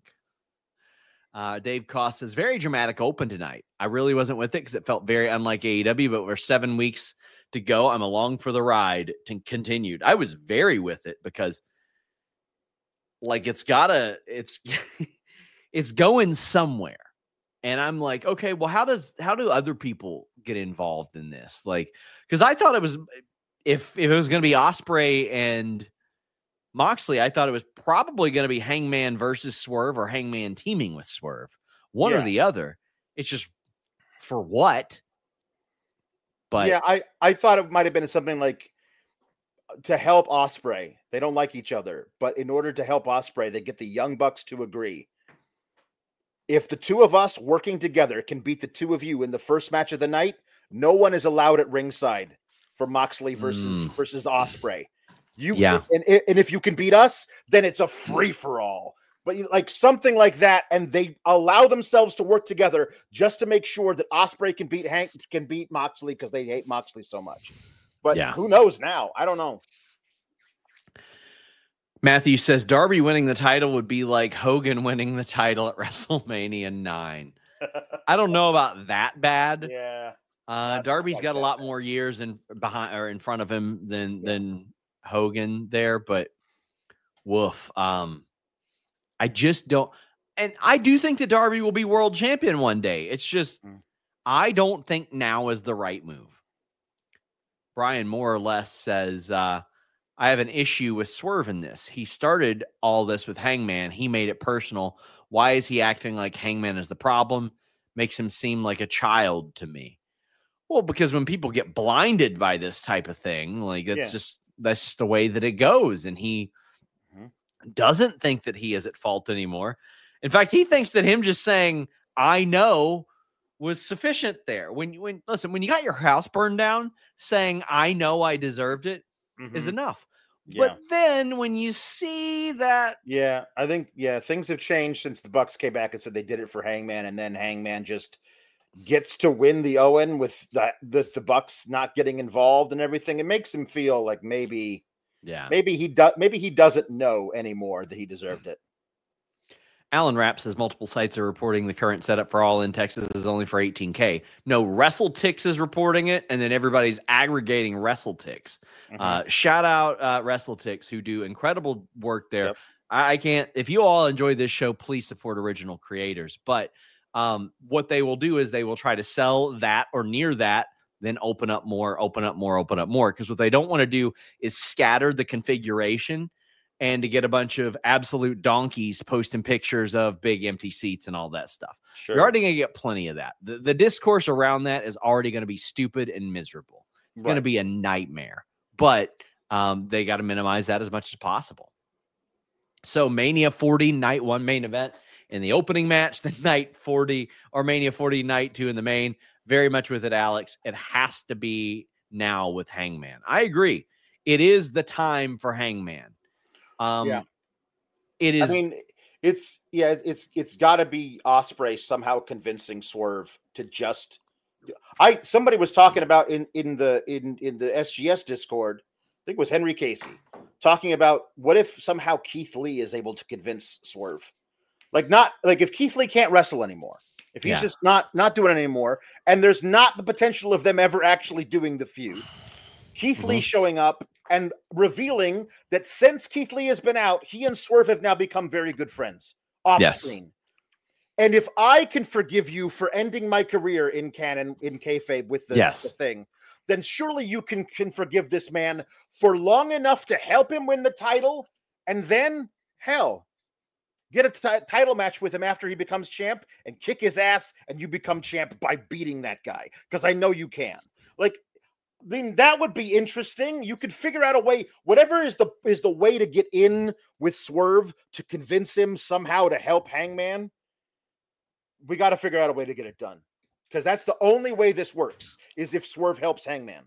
D: Uh, Dave Cost says very dramatic open tonight. I really wasn't with it because it felt very unlike A E W, but we're seven weeks to go. I'm along for the ride. To continued. I was very with it because, like, it's gotta, it's, it's going somewhere, and I'm like, okay, well, how does how do other people get involved in this? Like, because I thought it was. If if it was going to be Ospreay and Moxley, I thought it was probably going to be Hangman versus Swerve or Hangman teaming with Swerve. One
E: Yeah.
D: or the other. It's just for what? But
E: yeah, I, I thought it might have been something like to help Ospreay. They don't like each other, but in order to help Ospreay, they get the Young Bucks to agree. If the two of us working together can beat the two of you in the first match of the night, no one is allowed at ringside for Moxley versus
D: Mm.
E: versus Ospreay. You
D: Yeah.
E: and, and if you can beat us, then it's a free for all. But you, like something like that, and they allow themselves to work together just to make sure that Ospreay can beat Hank can beat Moxley because they hate Moxley so much. But
D: Yeah.
E: who knows now? I don't know.
D: Matthew says Darby winning the title would be like Hogan winning the title at WrestleMania nine. I don't know about that bad.
E: Yeah.
D: Uh,
E: Not
D: Darby's
E: like
D: got a
E: that,
D: lot
E: man.
D: more years in behind or in front of him than
E: Yeah.
D: than Hogan there, but woof. Um, I just don't, and I do think that Darby will be world champion one day. It's just
E: Mm.
D: I don't think now is the right move. Brian more or less says, uh, I have an issue with Swerve in this. He started all this with Hangman. He made it personal. Why is he acting like Hangman is the problem? Makes him seem like a child to me. Well, because when people get blinded by this type of thing, like that's
E: Yeah.
D: just that's just the way that it goes. And he
E: Mhm.
D: doesn't think that he is at fault anymore. In fact, he thinks that him just saying, I know, was sufficient there. When you when listen, when you got your house burned down, saying I know I deserved it is
E: Mhm.
D: enough.
E: Yeah.
D: But then when you see that
E: Yeah, I think yeah, things have changed since the Bucks came back and said they did it for Hangman, and then Hangman just gets to win the Owen with the, the the Bucks not getting involved and everything. It makes him feel like maybe
D: yeah.
E: maybe he does maybe he doesn't know anymore that he deserved it.
D: Alan Rapp says multiple sites are reporting the current setup for All In Texas is only for eighteen K. No, WrestleTix is reporting it, and then everybody's aggregating WrestleTix.
E: Mhm.
D: Uh, shout out uh, WrestleTix, who do incredible work there.
E: Yep.
D: I, I can't, if you all enjoy this show, please support original creators. But um, what they will do is they will try to sell that or near that then open up more, open up more, open up more. Because what they don't want to do is scatter the configuration and to get a bunch of absolute donkeys posting pictures of big empty seats and all that stuff.
E: Sure.
D: You're already going to get plenty of that. The, the discourse around that is already going to be stupid and miserable. It's right. going to be a nightmare. But um, they got to minimize that as much as possible. So Mania forty, night one main event in the opening match, the night forty, or Mania forty, night two in the main. Very much with it, Alex. It has to be now with Hangman. I agree. It is the time for Hangman. Um, yeah, it is.
E: I mean, it's yeah, it's it's got to be Ospreay somehow convincing Swerve to just. I somebody was talking about in in the in in the S G S Discord. I think it was Henry Casey talking about what if somehow Keith Lee is able to convince Swerve, like not like if Keith Lee can't wrestle anymore, if he's yeah. just not not doing it anymore, and there's not the potential of them ever actually doing the feud. Keith mm-hmm. Lee showing up and revealing that since Keith Lee has been out, he and Swerve have now become very good friends off
D: yes.
E: screen. And if I can forgive you for ending my career in canon, in kayfabe with the,
D: yes.
E: the thing, then surely you can, can forgive this man for long enough to help him win the title. And then, hell, get a t- title match with him after he becomes champ and kick his ass and you become champ by beating that guy. Because I know you can. Like, I mean, that would be interesting. You could figure out a way, whatever is the is the way to get in with Swerve to convince him somehow to help Hangman. We got to figure out a way to get it done. Because that's the only way this works, is if Swerve helps Hangman.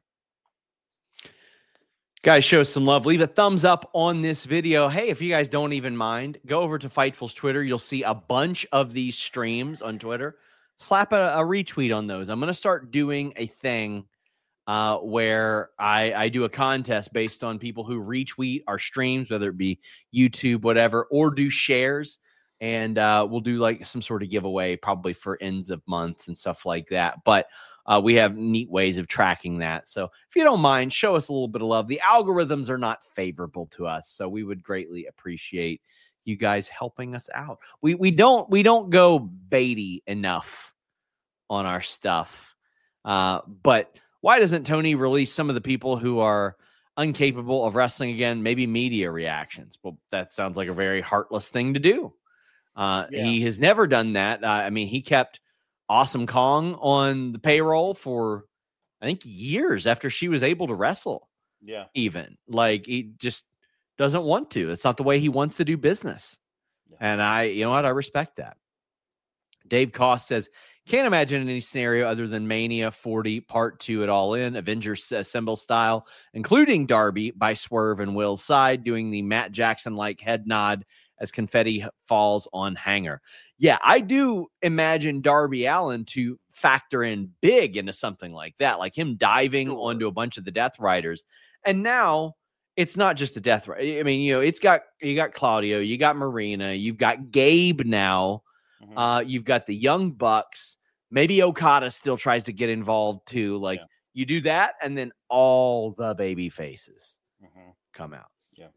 D: Guys, show us some love. Leave a thumbs up on this video. Hey, if you guys don't even mind, go over to Fightful's Twitter. You'll see a bunch of these streams on Twitter. Slap a, a retweet on those. I'm going to start doing a thing Uh, where I, I do a contest based on people who retweet our streams, whether it be YouTube, whatever, or do shares. And uh, we'll do like some sort of giveaway probably for ends of months and stuff like that. But uh, we have neat ways of tracking that. So if you don't mind, show us a little bit of love. The algorithms are not favorable to us, so we would greatly appreciate you guys helping us out. We we don't we don't go baity enough on our stuff, uh, but. Why doesn't Tony release some of the people who are incapable of wrestling again? Maybe media reactions. Well, that sounds like a very heartless thing to do. Uh, yeah. He has never done that. Uh, I mean, he kept Awesome Kong on the payroll for, I think, years after she was able to wrestle.
E: Yeah.
D: Even. Like, he just doesn't want to. It's not the way he wants to do business. Yeah. And I, you know what? I respect that. Dave Koss says, can't imagine any scenario other than Mania forty Part two at All In, Avengers Assemble style, including Darby by Swerve and Will's side, doing the Matt Jackson-like head nod as confetti falls on Hanger. Yeah, I do imagine Darby Allin to factor in big into something like that, like him diving sure. onto a bunch of the Death Riders. And now it's not just the Death Rider. I mean, you know, it's got, you got Claudio, you got Marina, you've got Gabe now. Mm-hmm. Uh, you've got the Young Bucks. Maybe Okada still tries to get involved too. Like yeah. you do that, and then all the baby faces mm-hmm. come out.
E: Yeah.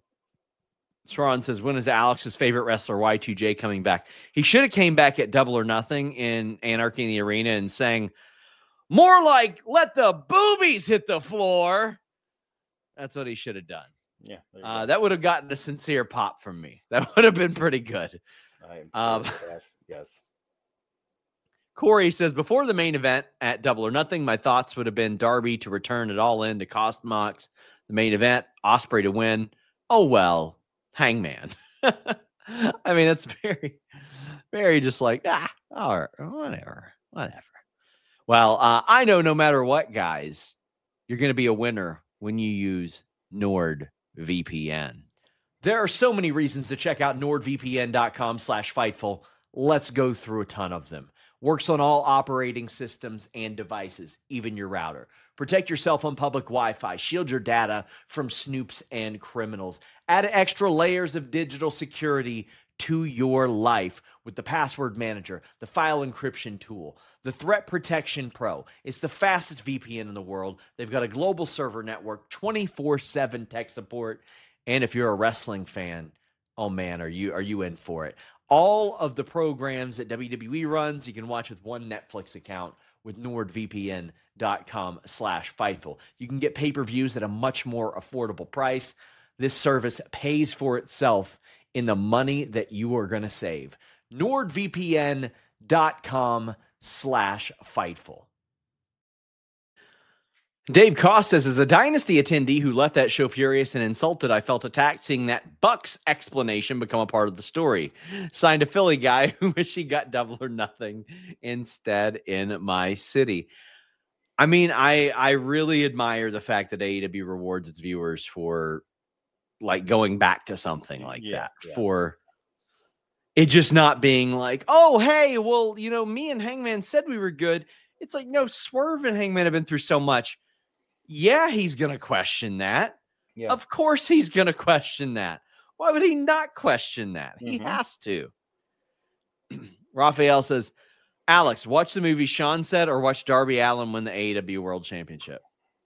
D: Sharon says, when is Alex's favorite wrestler Y two J coming back? He should have came back at Double or Nothing in Anarchy in the Arena and sang more like "Let the boobies hit the floor." That's what he should have done.
E: Yeah.
D: Uh, that would have gotten a sincere pop from me. That would have been pretty good.
E: I am
D: um,
E: yes.
D: Corey says, before the main event at Double or Nothing, my thoughts would have been Darby to return it all in to cost Mox the main event, Ospreay to win. Oh, well, Hangman. I mean, that's very, very just like, ah, all right, whatever, whatever. Well, uh, I know no matter what, guys, you're going to be a winner when you use NordVPN. There are so many reasons to check out NordVPN.com slash Fightful. Let's go through a ton of them. Works on all operating systems and devices, even your router. Protect yourself on public Wi-Fi. Shield your data from snoops and criminals. Add extra layers of digital security to your life with the Password Manager, the File Encryption Tool, the Threat Protection Pro. It's the fastest V P N in the world. They've got a global server network, twenty-four seven tech support. And if you're a wrestling fan, oh man, are you are you in for it? All of the programs that W W E runs, you can watch with one Netflix account with NordVPN.com slash Fightful. You can get pay-per-views at a much more affordable price. This service pays for itself in the money that you are going to save. NordVPN.com slash Fightful. Dave Koss says, as a Dynasty attendee who left that show furious and insulted, I felt attacked seeing that Bucks explanation become a part of the story. Signed a Philly guy who wish he got double or nothing instead in my city. I mean, I I really admire the fact that A E W rewards its viewers for like going back to something like
E: Yeah,
D: that,
E: yeah.
D: for it just not being like, oh, hey, well, you know, me and Hangman said we were good. It's like, no, Swerve and Hangman have been through so much. Yeah, he's going to question that.
E: Yeah.
D: Of course he's going to question that. Why would he not question that? He
E: Mhm.
D: has to. Raphael says, Alex, watch the movie Sean said or watch Darby Allin win the A E W World Championship.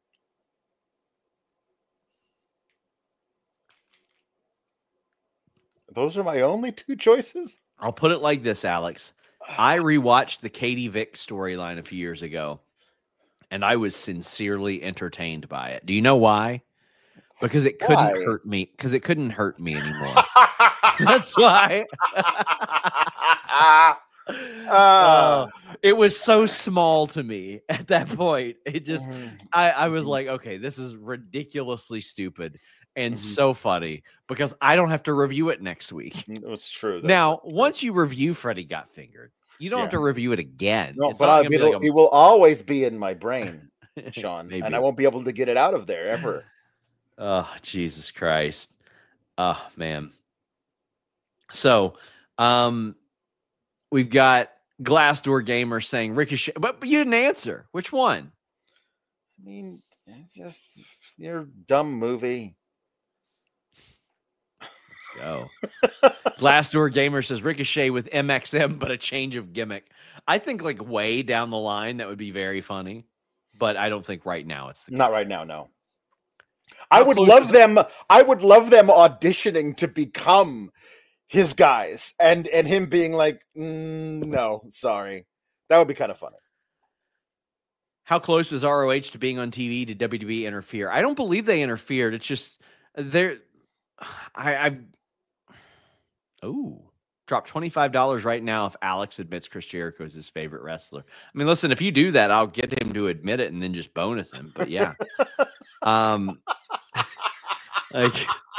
E: Those are my only two choices.
D: I'll put it like this, Alex. I rewatched the Katie Vick storyline a few years ago, and I was sincerely entertained by it. Do you know why? Because it couldn't
E: Why?
D: hurt me. Because it couldn't hurt me anymore. That's why. Uh, it was so small to me at that point. It just,
E: Mhm.
D: I, I was like, okay, this is ridiculously stupid and
E: Mhm.
D: so funny because I don't have to review it next week.
E: It's true. That's
D: Now,
E: true.
D: once you review Freddie Got Fingered, you don't have
E: Yeah.
D: to review it again.
E: No,
D: It's
E: but
D: not
E: I,
D: gonna be
E: it'll,
D: like a-
E: it will always be in my brain, Sean,
D: Maybe.
E: and I won't be able to get it out of there ever.
D: Oh, Jesus Christ. Oh, man. So, um, we've got Glassdoor Gamer saying Ricochet, but, but you didn't answer. Which one?
E: I mean, it's just your dumb movie.
D: Let's go. Glassdoor Gamer says Ricochet with M X M, but a change of gimmick. I think like way down the line, that would be very funny, but I don't think right now it's the
E: Not right now, no. I
D: How
E: would
D: close
E: love
D: is-
E: them. I would love them auditioning to become his guys, and and him being like, mm, "No, sorry." That would be kind of funny.
D: How close was R O H to being on T V? Did W W E interfere? I don't believe they interfered. It's just they're. I. I oh, drop twenty-five dollars right now if Alex admits Chris Jericho is his favorite wrestler. I mean, listen, if you do that, I'll get him to admit it and then just bonus him. But yeah, um, like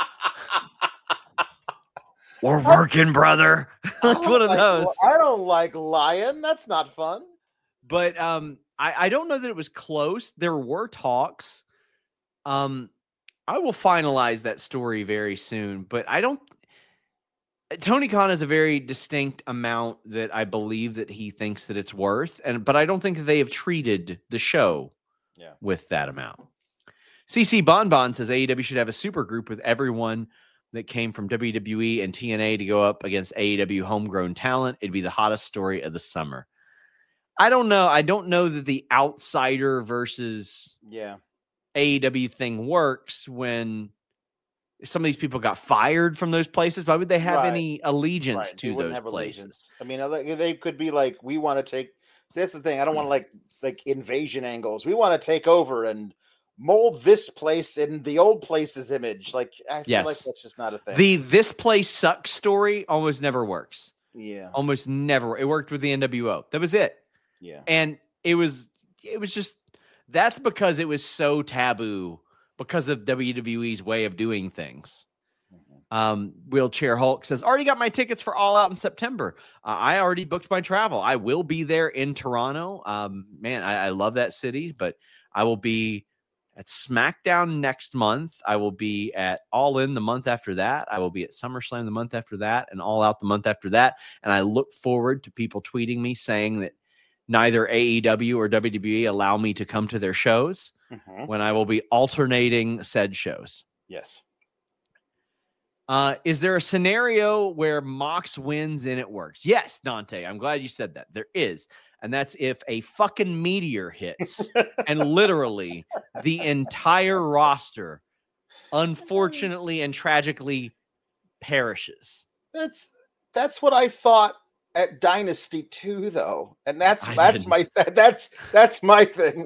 D: we're working, brother. Like one of
E: Like,
D: those.
E: well, I don't like lying. That's not fun.
D: But um, I, I don't know that it was close. There were talks. Um, I will finalize that story very soon, but I don't. Tony Khan has a very distinct amount that I believe that he thinks that it's worth, and but I don't think that they have treated the show
E: Yeah.
D: with that amount. C C Bonbon says A E W should have a super group with everyone that came from W W E and T N A to go up against A E W homegrown talent. It'd be the hottest story of the summer. I don't know. I don't know that the outsider versus
E: Yeah.
D: A E W thing works when some of these people got fired from those places. Why would they have
E: Right.
D: any allegiance
E: Right. They
D: to
E: wouldn't
D: those
E: have
D: places?
E: allegiance. I mean, like, they could be like, we want to take. See, that's the thing. I don't
D: Mm.
E: want to like like invasion angles. We want to take over and mold this place in the old place's image. Like, I feel like
D: Yes.
E: that's just not a thing.
D: The this place sucks story almost never works.
E: yeah.
D: Almost never. It worked with the N W O. That was it.
E: Yeah.
D: And it was it was just that's because it was so taboo because of W W E's way of doing things.
E: Mhm.
D: Um, Wheelchair Hulk says, already got my tickets for All Out in September. Uh, I already booked my travel. I will be there in Toronto. Um, man, I, I love that city, but I will be at SmackDown next month. I will be at All In the month after that. I will be at SummerSlam the month after that and All Out the month after that. And I look forward to people tweeting me saying that neither A E W or W W E allow me to come to their shows
E: Mhm.
D: when I will be alternating said shows.
E: Yes.
D: Uh, is there a scenario where Mox wins and it works? Yes, Dante. I'm glad you said that. There is. And that's if a fucking meteor hits and literally the entire roster, unfortunately and tragically, perishes.
E: That's that's what I thought at Dynasty too, though, and that's
D: I
E: that's
D: didn't.
E: my that's that's my thing.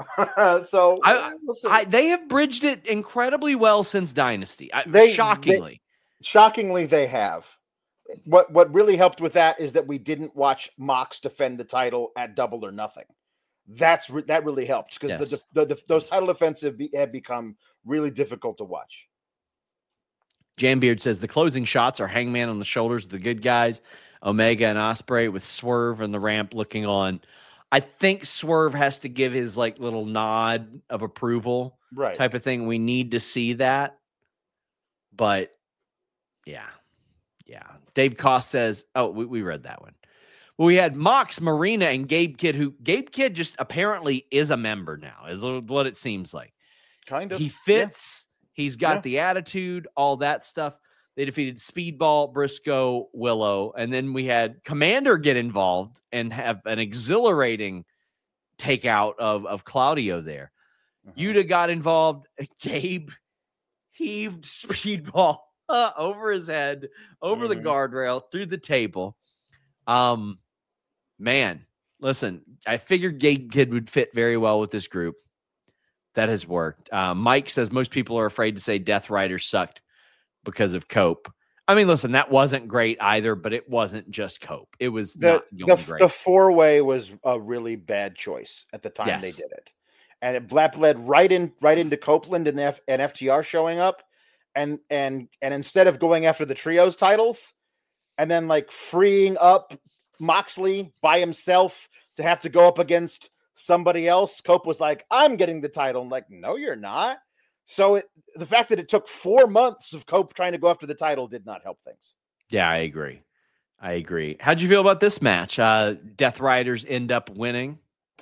E: so
D: I,
E: listen,
D: I, they have bridged it incredibly well since Dynasty. I,
E: They-
D: shockingly.
E: shockingly, they have. What what really helped with that is that we didn't watch Mox defend the title at Double or Nothing. That's re- that really helped because
D: Yes.
E: the, the, the those title defenses have, be, have become really difficult to watch.
D: Jambeard says the closing shots are Hangman on the shoulders of the good guys, Omega and Ospreay with Swerve and the ramp looking on. I think Swerve has to give his like little nod of approval
E: Right.
D: type of thing. We need to see that. But yeah. Yeah. Dave Koss says, oh, we, we read that one. Well, we had Mox, Marina, and Gabe Kidd, who Gabe Kidd just apparently is a member now, is what it seems like.
E: Kind of.
D: He fits. He's got
E: Yeah.
D: the attitude, all that stuff. They defeated Speedball, Briscoe, Willow, and then we had Commander get involved and have an exhilarating takeout of, of Claudio there.
E: Mhm.
D: Yuta got involved. Gabe heaved Speedball uh, over his head, over the
E: Mhm.
D: guardrail, through the table. Um, man, listen, I figured Gabe Kidd would fit very well with this group. That has worked. Uh, Mike says most people are afraid to say Death Rider sucked because of Cope. I mean, listen, that wasn't great either, but it wasn't just Cope. It was
E: The
D: not going
E: the,
D: great.
E: the four way was a really bad choice at the time they
D: Yes.
E: did it, and it bled led right in right into Copeland and F, and F T R showing up, and and and instead of going after the trios titles, and then like freeing up Moxley by himself to have to go up against somebody else, Cope was like, I'm getting the title. I'm like, no, you're not. So it, the fact that it took four months of Cope trying to go after the title did not help things.
D: Yeah, I agree. I agree. How'd you feel about this match? Uh, Death Riders end up winning.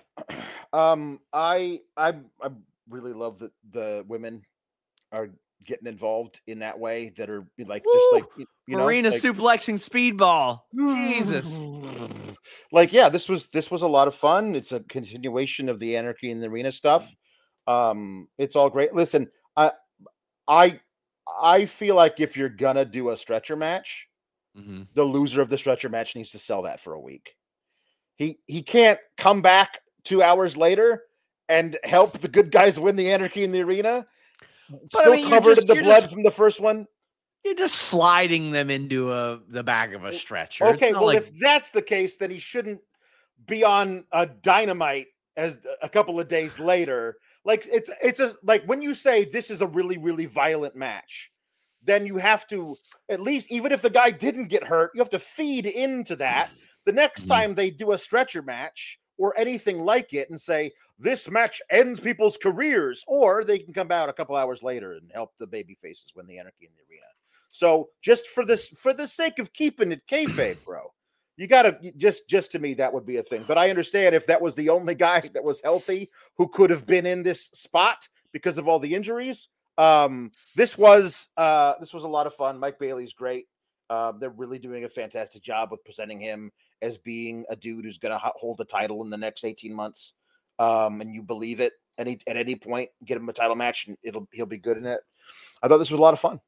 E: Um, I I I really love that the women are getting involved in that way. That are like
D: Woo!
E: just like you, you know,
D: Marina
E: like,
D: suplexing Speedball. Jesus.
E: like yeah, this was this was a lot of fun. It's a continuation of the Anarchy in the Arena stuff. Um, it's all great. Listen, I I I feel like if you're gonna do a stretcher match,
D: Mm-hmm.
E: the loser of the stretcher match needs to sell that for a week. He he can't come back two hours later and help the good guys win the Anarchy in the Arena.
D: But, I
E: Still
D: mean, you're
E: covered
D: just-
E: in the
D: you're
E: blood
D: just-
E: from the first one.
D: You're just sliding them into a the back of a stretcher. It's
E: Okay,
D: not
E: well,
D: like-
E: if that's the case, then he shouldn't be on a Dynamite as a couple of days later. Like it's it's a like when you say this is a really really violent match, then you have to at least, even if the guy didn't get hurt, you have to feed into that. The next
D: Mhm.
E: time they do a stretcher match or anything like it and say this match ends people's careers, or they can come out a couple hours later and help the baby faces win the Anarchy in the Arena. So just for this, for the sake of keeping it kayfabe, bro, you gotta just, just to me, that would be a thing. But I understand if that was the only guy that was healthy who could have been in this spot because of all the injuries. Um, this was, uh, this was a lot of fun. Mike Bailey's great. Uh, they're really doing a fantastic job with presenting him as being a dude who's going to hold the title in the next eighteen months. Um, and you believe it any, at any point, get him a title match and it'll, he'll be good in it. I thought this was a lot of fun.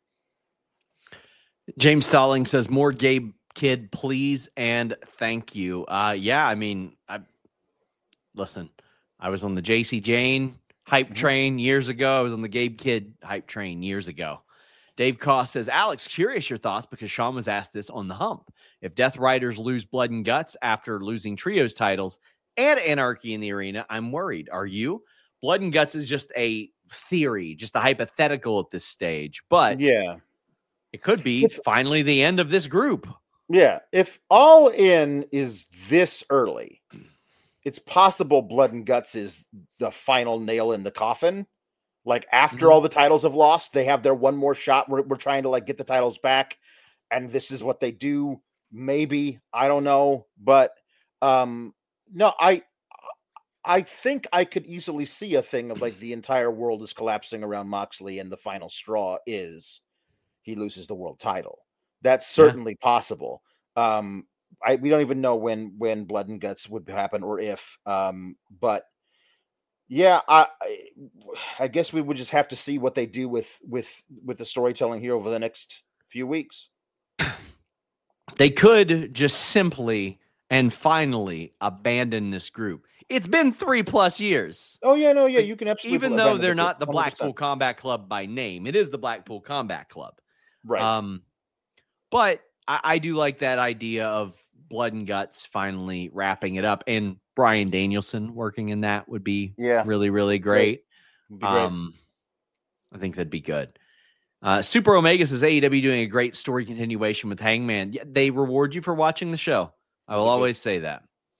D: James Stalling says more Gabe Kidd, please and thank you. Uh, yeah, I mean, I listen. I was on the J C Jane hype train years ago. I was on the Gabe Kidd hype train years ago. Dave Koss says, Alex, curious your thoughts because Sean was asked this on the hump. If Death Riders lose Blood and Guts after losing trios titles and Anarchy in the Arena, I'm worried. Are you? Blood and Guts is just a theory, just a hypothetical at this stage, but
E: Yeah.
D: it could be
E: It's-
D: finally the end of this group.
E: Yeah. If All In is this early, it's possible Blood and Guts is the final nail in the coffin. Like after
D: Mhm.
E: all the titles have lost, they have their one more shot. We're, we're trying to like get the titles back. And this is what they do. Maybe, I don't know. But um, no, I, I think I could easily see a thing of like the entire world is collapsing around Moxley and the final straw is he loses the world title. That's certainly possible. Um, I we don't even know when when Blood and Guts would happen or if. Um, but yeah, I I- I guess we would just have to see what they do with with with the storytelling here over the next few weeks.
D: They could just simply and finally abandon this group. It's been three plus years.
E: Oh yeah, no, yeah, you can absolutely.
D: Even though they're
E: the
D: not the
E: one hundred percent.
D: Blackpool Combat Club by name, it is the Blackpool Combat Club.
E: Right.
D: Um, but I, I do like that idea of Blood and Guts finally wrapping it up, and Bryan Danielson working in that would be
E: yeah.
D: really, really great.
E: Be great.
D: Um, I think that'd be good. Uh, Super Omega says A E W doing a great story continuation with Hangman. Yeah, they reward you for watching the show. I will always say that.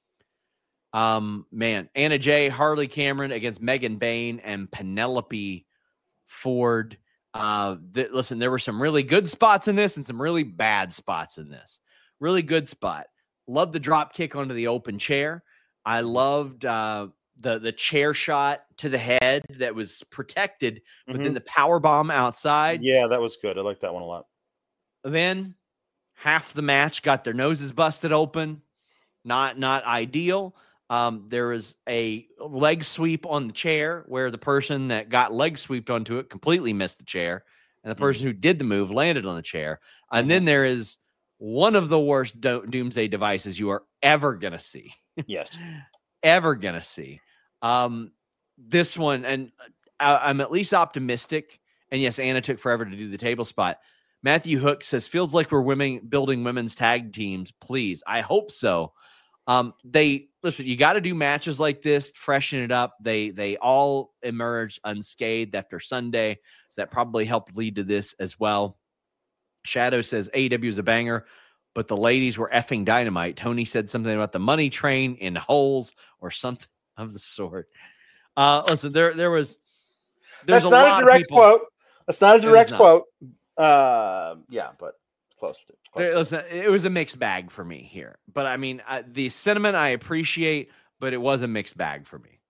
D: Um, man, Anna Jay, Harley Cameron against Megan Bayne and Penelope Ford. Uh, th- listen, there were some really good spots in this and some really bad spots in this. Really good spot. Loved the drop kick onto the open chair. I loved uh, the the chair shot to the head that was protected, but
E: Mhm.
D: then the power bomb outside.
E: Yeah, that was good. I like that one a lot.
D: Then half the match got their noses busted open. Not not ideal. Um, there was a leg sweep on the chair where the person that got leg sweeped onto it completely missed the chair, and the person mm-hmm. who did the move landed on the chair. And mm-hmm. then there is one of the worst do- doomsday devices you are ever gonna see.
E: Yes,
D: ever gonna see. Um, this one, and I- I'm at least optimistic. And yes, Anna took forever to do the table spot. Matthew Hook says, feels like we're women building women's tag teams. Please. I hope so. Um, they listen, you got to do matches like this, freshen it up. They, they all emerged unscathed after Sunday. So that probably helped lead to this as well. Shadow says A E W is a banger, but the ladies were effing dynamite. Tony said something about the money train in holes or something of the sort. Uh, listen, there, there was, there's
E: That's
D: a
E: not
D: lot
E: a direct
D: of people,
E: quote. That's not a direct
D: not.
E: quote. Uh, yeah, but close to. Close
D: There,
E: to.
D: listen, it was a mixed bag for me here, but I mean, I, the sentiment I appreciate, but it was a mixed bag for me.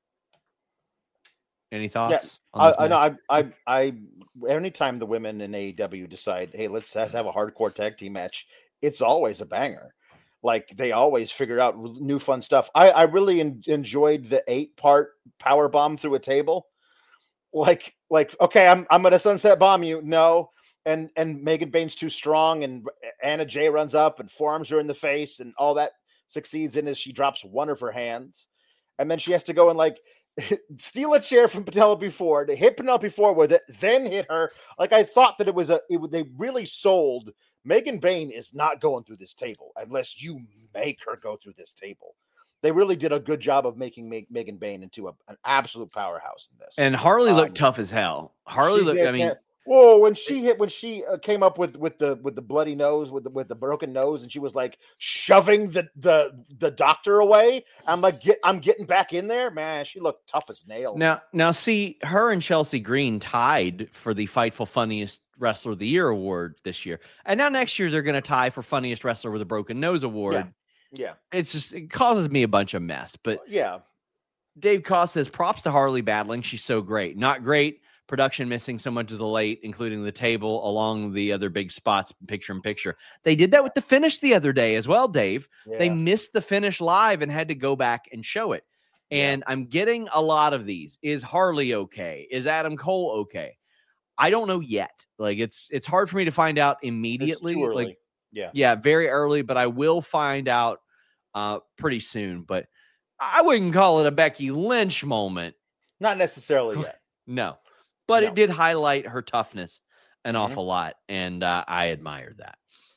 D: Any thoughts?
E: Yeah, I, I know. I, I, I, anytime the women in A E W decide, hey, let's have a hardcore tag team match, it's always a banger. Like they always figure out new fun stuff. I, I really en- enjoyed the eight part power bomb through a table. Like, like, okay, I'm, I'm going to sunset bomb you. No. And, and Megan Bayne's too strong, and Anna Jay runs up and forearms her in the face, and all that succeeds in as she drops one of her hands. And then she has to go and like steal a chair from Penelope Ford, hit Penelope Ford with it, then hit her. Like I thought that it was a, it, they really sold Megan Bayne is not going through this table unless you make her go through this table. They really did a good job of making make, Megan Bayne into a, an absolute powerhouse in this.
D: And Harley looked
E: um,
D: tough as hell. Harley looked,
E: did,
D: I mean,
E: whoa, when she hit, when she uh, came up with, with the, with the bloody nose, with the, with the broken nose, and she was like shoving the, the, the doctor away. I'm like, get, I'm getting back in there, man. She looked tough as nails.
D: Now, now see, her and Chelsea Green tied for the Fightful Funniest Wrestler of the Year award this year. And now next year they're going to tie for Funniest Wrestler with a Broken Nose award.
E: Yeah. Yeah.
D: It's just, it causes me a bunch of mess, but
E: yeah.
D: Dave Koss says props to Harley battling. She's so great. Not great. Production missing so much of the late, including the table along the other big spots, picture in picture. They did that with the finish the other day as well, Dave.
E: Yeah.
D: They missed the finish live and had to go back and show it. And yeah. I'm getting a lot of these. Is Harley okay? Is Adam Cole okay? I don't know yet. Like it's it's hard for me to find out immediately.
E: It's too early.
D: Like
E: yeah,
D: yeah, very early, but I will find out uh, pretty soon. But I wouldn't call it a Becky Lynch moment.
E: Not necessarily yet.
D: No. But
E: no.
D: it did highlight her toughness an
E: Mm-hmm.
D: awful lot, and uh, I admired that.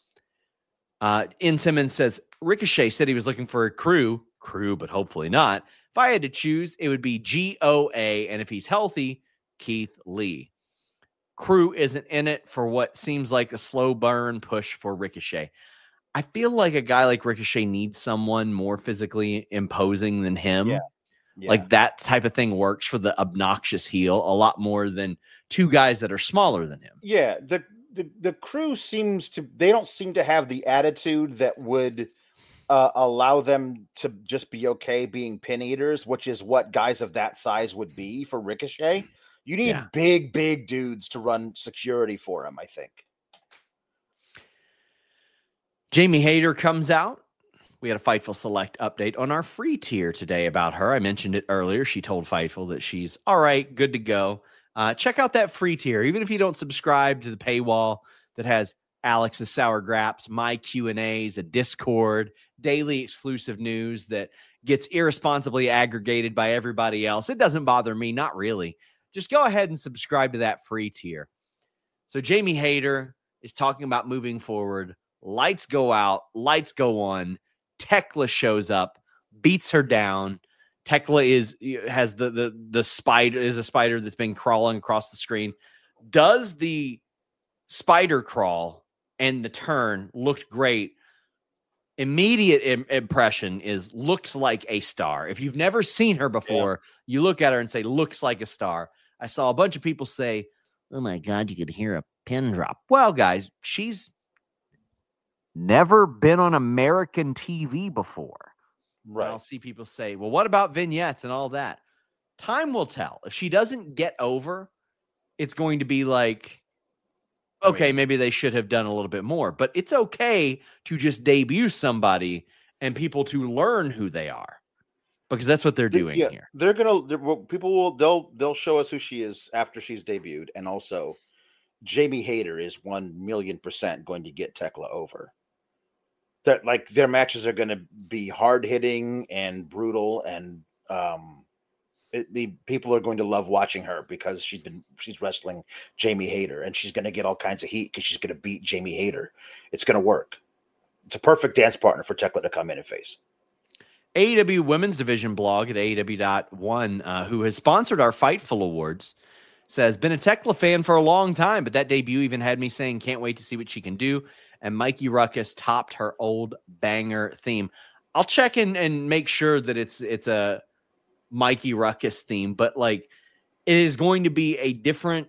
D: Uh, In Simmons says, Ricochet said he was looking for a crew, crew, but hopefully not. If I had to choose, it would be G O A, and if he's healthy, Keith Lee. Crew isn't in it for what seems like a slow burn push for Ricochet. I feel like a guy like Ricochet needs someone more physically imposing than him.
E: Yeah. Yeah.
D: Like that type of thing works for the obnoxious heel a lot more than two guys that are smaller than him.
E: Yeah, the, the the crew seems to they don't seem to have the attitude that would uh, allow them to just be okay being pin eaters, which is what guys of that size would be for Ricochet. You need
D: Yeah.
E: big, big dudes to run security for him, I think.
D: Jamie Hayter comes out. We had a Fightful Select update on our free tier today about her. I mentioned it earlier. She told Fightful that she's all right, good to go. Uh, check out that free tier. Even if you don't subscribe to the paywall that has Alex's Sour Graps, my Q and A's, a Discord, daily exclusive news that gets irresponsibly aggregated by everybody else. It doesn't bother me, not really. Just go ahead and subscribe to that free tier. So Jamie Hayter is talking about moving forward. Lights go out, lights go on. Tekla shows up, beats her down. Tekla is has the the the spider is a spider that's been crawling across the screen. Does the spider crawl and the turn looked great. Immediate im- impression is looks like a star. If you've never seen her before, yeah. you look at her and say, looks like a star. I saw a bunch of people say, oh my God, you could hear a pin drop. Well, guys, she's never been on American T V before. Right. I'll see people say, well, what about vignettes and all that? Time will tell. If she doesn't get over, it's going to be like, okay, maybe they should have done a little bit more, but it's okay to just debut somebody and people to learn who they are, because that's what they're doing yeah, here.
E: They're gonna they're, people will they'll they'll show us who she is after she's debuted, and also Jamie Hayter is one million percent going to get Tekla over. That like their matches are going to be hard hitting and brutal, and um. It, the people are going to love watching her because she's been she's wrestling Jamie Hayter, and she's going to get all kinds of heat because she's going to beat Jamie Hayter. It's going to work. It's a perfect dance partner for Tekla to come in and face.
D: A E W Women's Division blog at A E W dot one, uh, who has sponsored our Fightful Awards, says, been a Tekla fan for a long time, but that debut even had me saying, can't wait to see what she can do. And Mikey Ruckus topped her old banger theme. I'll check in and make sure that it's it's a Mikey Ruckus theme, but like it is going to be a different,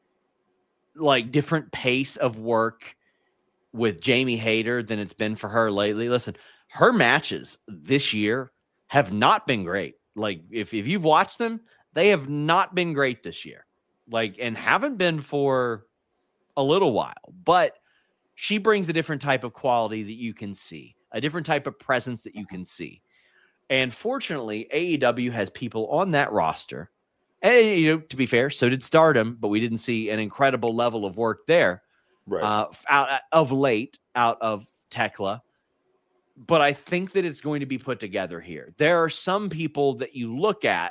D: like different pace of work with Jamie Hayter than it's been for her lately. Listen, her matches this year have not been great. Like if, if you've watched them, they have not been great this year, like, and haven't been for a little while, but she brings a different type of quality that you can see, a different type of presence that you can see. And fortunately, A E W has people on that roster. And, you know, to be fair, so did Stardom, but we didn't see an incredible level of work there right. uh, out of late out of Tekla. But I think that it's going to be put together here. There are some people that you look at.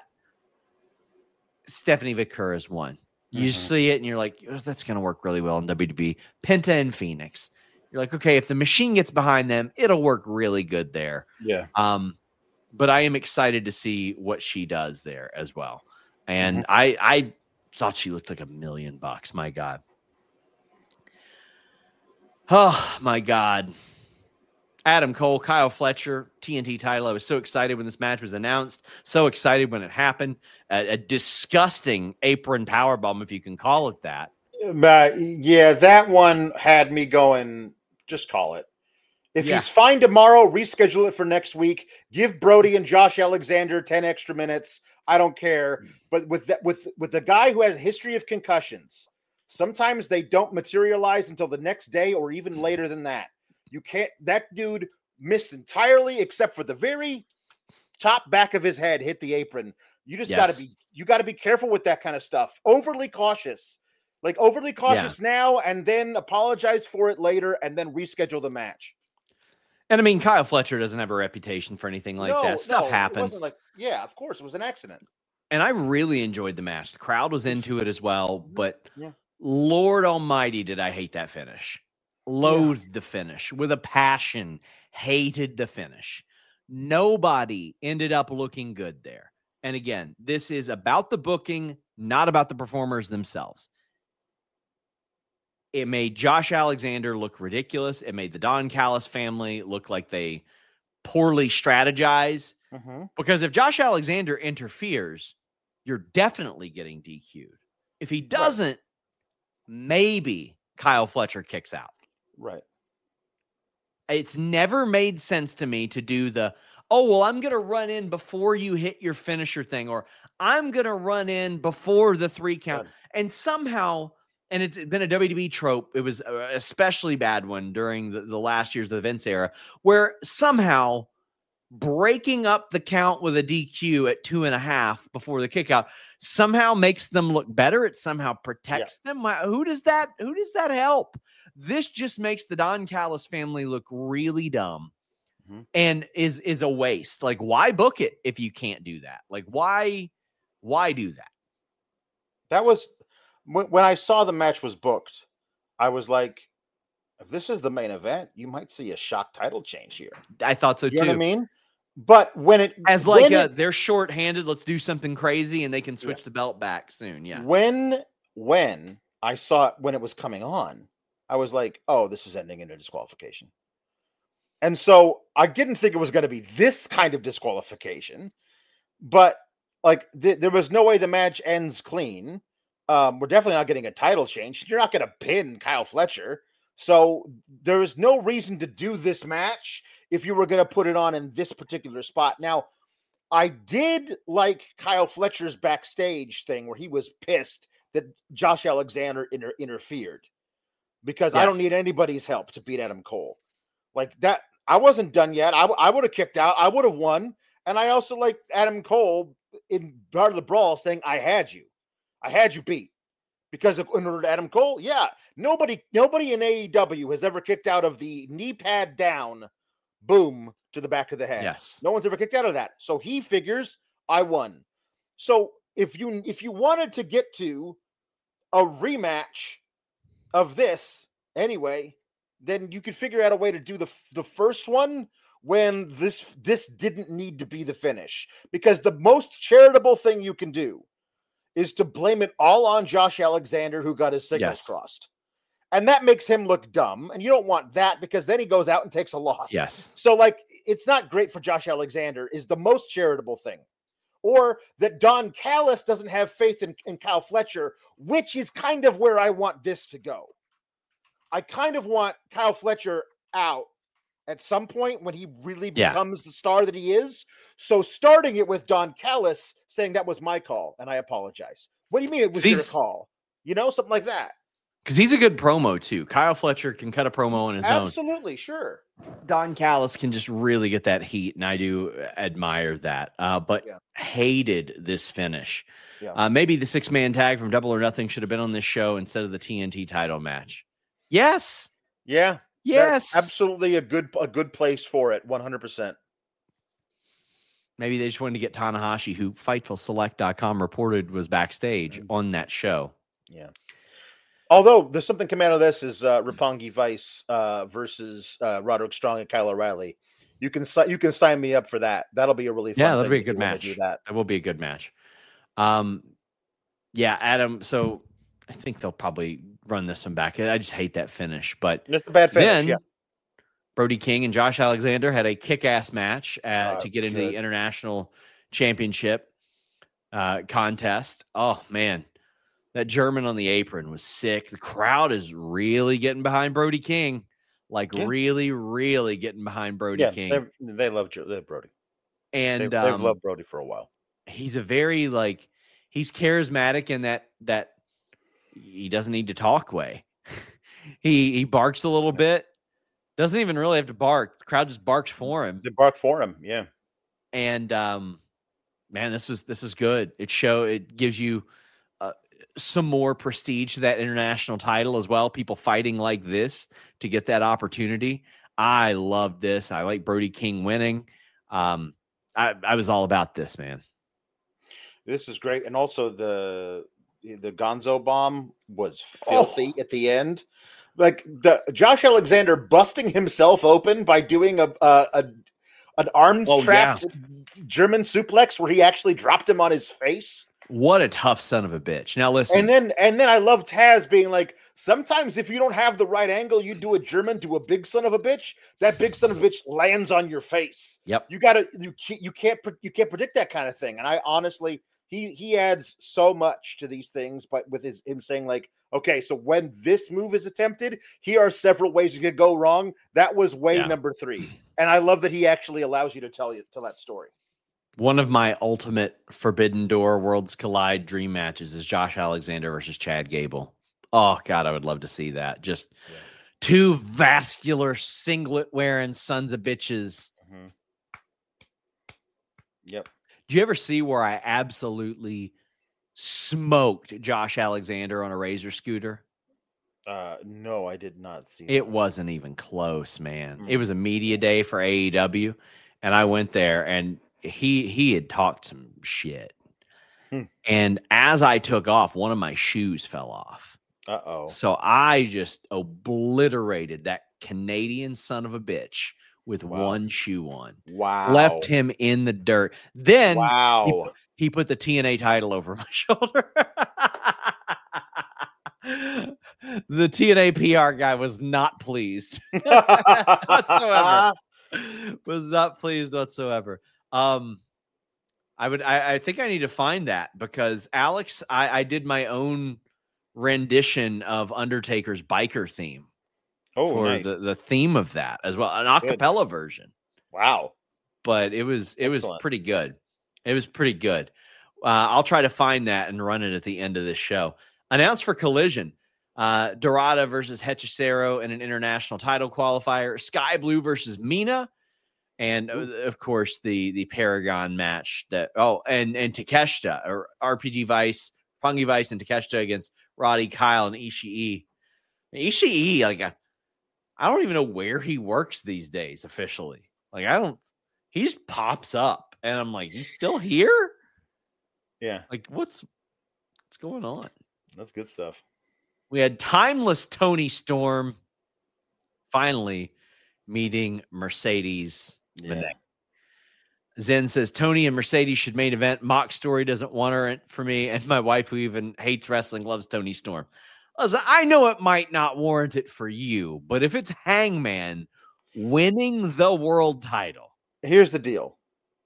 D: Stephanie Vickers is one. You mm-hmm. see it and you're like, oh, that's going to work really well in W W E. Penta and Phoenix. You're like, okay, if the machine gets behind them, it'll work really good there.
E: Yeah.
D: Um, But I am excited to see what she does there as well. And mm-hmm. I I thought she looked like a million bucks. My God. Oh, my God. Adam Cole, Kyle Fletcher, T N T title. I was so excited when this match was announced. So excited when it happened. A, a disgusting apron powerbomb, if you can call it that.
E: Uh, yeah, that one had me going, just call it. If yeah. he's fine tomorrow, reschedule it for next week. Give Brody and Josh Alexander ten extra minutes. I don't care. But with that, with with the guy who has a history of concussions, sometimes they don't materialize until the next day or even later than that. You can't. That dude missed entirely, except for the very top back of his head hit the apron. You just yes. got to be. You got to be careful with that kind of stuff. Overly cautious, like overly cautious yeah. now, and then apologize for it later, and then reschedule the match.
D: And I mean, Kyle Fletcher doesn't have a reputation for anything like no, that. Stuff no, happens.
E: It wasn't like, yeah, of course, it was an accident.
D: And I really enjoyed the match. The crowd was into it as well. But yeah. Lord Almighty, did I hate that finish. Loathed yeah. the finish with a passion. Hated the finish. Nobody ended up looking good there. And again, this is about the booking, not about the performers themselves. It made Josh Alexander look ridiculous. It made the Don Callis family look like they poorly strategize. Mm-hmm. Because if Josh Alexander interferes, you're definitely getting D Q'd. If he doesn't, right. maybe Kyle Fletcher kicks out.
E: Right.
D: It's never made sense to me to do the, oh, well, I'm going to run in before you hit your finisher thing, or I'm going to run in before the three count. Right. And somehow... And it's been a W W E trope. It was an especially bad one during the, the last years of the Vince era, where somehow breaking up the count with a D Q at two and a half before the kick out somehow makes them look better. It somehow protects yeah. them. Who does that, who does that help? This just makes the Don Callis family look really dumb mm-hmm. and is, is a waste. Like, why book it if you can't do that? Like, why, why do that?
E: That was when I saw the match was booked. I was like, if this is the main event, you might see a shock title change here.
D: I thought so
E: you
D: too.
E: You know what I mean? But when it
D: as like a, it, they're short-handed, let's do something crazy, and they can switch yeah. the belt back soon. Yeah.
E: When when I saw it when it was coming on, I was like, oh, this is ending in a disqualification. And so I didn't think it was going to be this kind of disqualification, but like th- there was no way the match ends clean. Um, we're definitely not getting a title change. You're not going to pin Kyle Fletcher. So there is no reason to do this match if you were going to put it on in this particular spot. Now, I did like Kyle Fletcher's backstage thing where he was pissed that Josh Alexander inter- interfered because yes. I don't need anybody's help to beat Adam Cole. Like that, I wasn't done yet. I, w- I would have kicked out. I would have won. And I also like Adam Cole in part of the brawl saying, I had you. I had you beat. Because of in order to Adam Cole, yeah, nobody, nobody in A E W has ever kicked out of the knee pad down, boom to the back of the head.
D: Yes,
E: no one's ever kicked out of that. So he figures I won. So if you if you wanted to get to a rematch of this anyway, then you could figure out a way to do the the first one when this this didn't need to be the finish. Because the most charitable thing you can do is to blame it all on Josh Alexander, who got his signals
D: yes.
E: crossed. And that makes him look dumb. And you don't want that because then he goes out and takes a loss.
D: Yes.
E: So, like, it's not great for Josh Alexander is the most charitable thing. Or that Don Callis doesn't have faith in, in Kyle Fletcher, which is kind of where I want this to go. I kind of want Kyle Fletcher out at some point when he really
D: yeah.
E: becomes the star that he is. So starting it with Don Callis saying that was my call and I apologize. What do you mean it was your call? You know, something like that.
D: Because he's a good promo too. Kyle Fletcher can cut a promo on his
E: Absolutely,
D: own.
E: Absolutely, sure.
D: Don Callis can just really get that heat, and I do admire that. Uh, but yeah. hated this finish. Yeah. Uh, maybe the six-man tag from Double or Nothing should have been on this show instead of the T N T title match. Yes.
E: Yeah.
D: Yes.
E: That's absolutely a good a good place for it, one hundred percent.
D: Maybe they just wanted to get Tanahashi, who Fightful Select dot com reported was backstage mm-hmm. on that show.
E: Yeah. Although there's something coming out of this is uh, Roppongi Vice uh, versus uh, Roderick Strong and Kyle O'Reilly. You can you can sign me up for that. That'll be a really fun.
D: Yeah, that'll
E: thing
D: be a good match.
E: Do that.
D: that will be a good match. Um, yeah, Adam. So I think they'll probably run this one back. I just hate that finish, but
E: it's a bad finish.
D: Then
E: yeah.
D: Brody King and Josh Alexander had a kick-ass match uh, uh, to get into good. the international championship uh, contest. Oh man. That German on the apron was sick. The crowd is really getting behind Brody King. Like yeah. really, really getting behind Brody
E: yeah,
D: King.
E: They love Brody.
D: And
E: they've,
D: um,
E: they've loved Brody for a while.
D: He's a very like, he's charismatic in that, that he doesn't need to talk way. he, he barks a little bit. Doesn't even really have to bark. The crowd just barks for him.
E: They bark for him. Yeah.
D: And um, man, this was, this is good. It show, it gives you, some more prestige to that international title as well. People fighting like this to get that opportunity. I love this. I like Brody King winning. Um, I, I was all about this, man.
E: This is great. And also the, the Gonzo bomb was filthy oh. at the end. Like the Josh Alexander busting himself open by doing a, a, a an arms oh, trapped yeah. German suplex where he actually dropped him on his face.
D: What a tough son of a bitch. Now listen.
E: And then and then I love Taz being like, sometimes if you don't have the right angle, you do a German to a big son of a bitch. That big son of a bitch lands on your face.
D: Yep.
E: You gotta you can't you can't you can't predict that kind of thing. And I honestly he he adds so much to these things, but with his him saying like, okay, so when this move is attempted, here are several ways you could go wrong. That was way yeah. number three. And I love that he actually allows you to tell you tell that story.
D: One of my ultimate Forbidden Door Worlds Collide dream matches is Josh Alexander versus Chad Gable. Oh, God, I would love to see that. Just yeah. two vascular singlet-wearing sons of bitches. Mm-hmm.
E: Yep.
D: Do you ever see where I absolutely smoked Josh Alexander on a Razor scooter?
E: Uh, no, I did not see
D: It
E: that.
D: wasn't even close, man.
E: Mm.
D: It was a media day for A E W, and I went there, and he he had talked some shit.
E: Hmm.
D: And as I took off, one of my shoes fell off.
E: Uh-oh.
D: So I just obliterated that Canadian son of a bitch with
E: Wow.
D: one shoe on.
E: Wow.
D: Left him in the dirt. Then
E: wow.
D: he, put, he put the T N A title over my shoulder. The T N A P R guy was not pleased whatsoever. Was not pleased whatsoever. Um, I would. I, I think I need to find that because Alex, I, I did my own rendition of Undertaker's biker theme.
E: Oh,
D: for
E: nice.
D: the, the theme of that as well, an acapella version.
E: Wow.
D: But it was it
E: Excellent.
D: was pretty good. It was pretty good. Uh, I'll try to find that and run it at the end of this show. Announced for Collision, uh, Dorada versus Hechicero in an international title qualifier. Sky Blue versus Mina, and uh, of course the the Paragon match. That oh, and and Takeshita or R P G Vice, Pungi Vice, and Takeshita against Roddy, Kyle, and Ishii. Ishii, like a. I don't even know where he works these days officially. Like, I don't, he just pops up and I'm like, he's still here?
E: Yeah.
D: Like, what's, what's going on?
E: That's good stuff.
D: We had timeless Tony Storm finally meeting Mercedes.
E: Yeah.
D: Zen says, Tony and Mercedes should main event. Mock Story doesn't want her for me. And my wife, who even hates wrestling, loves Tony Storm. Listen, I know it might not warrant it for you, but if it's Hangman winning the world title.
E: Here's the deal.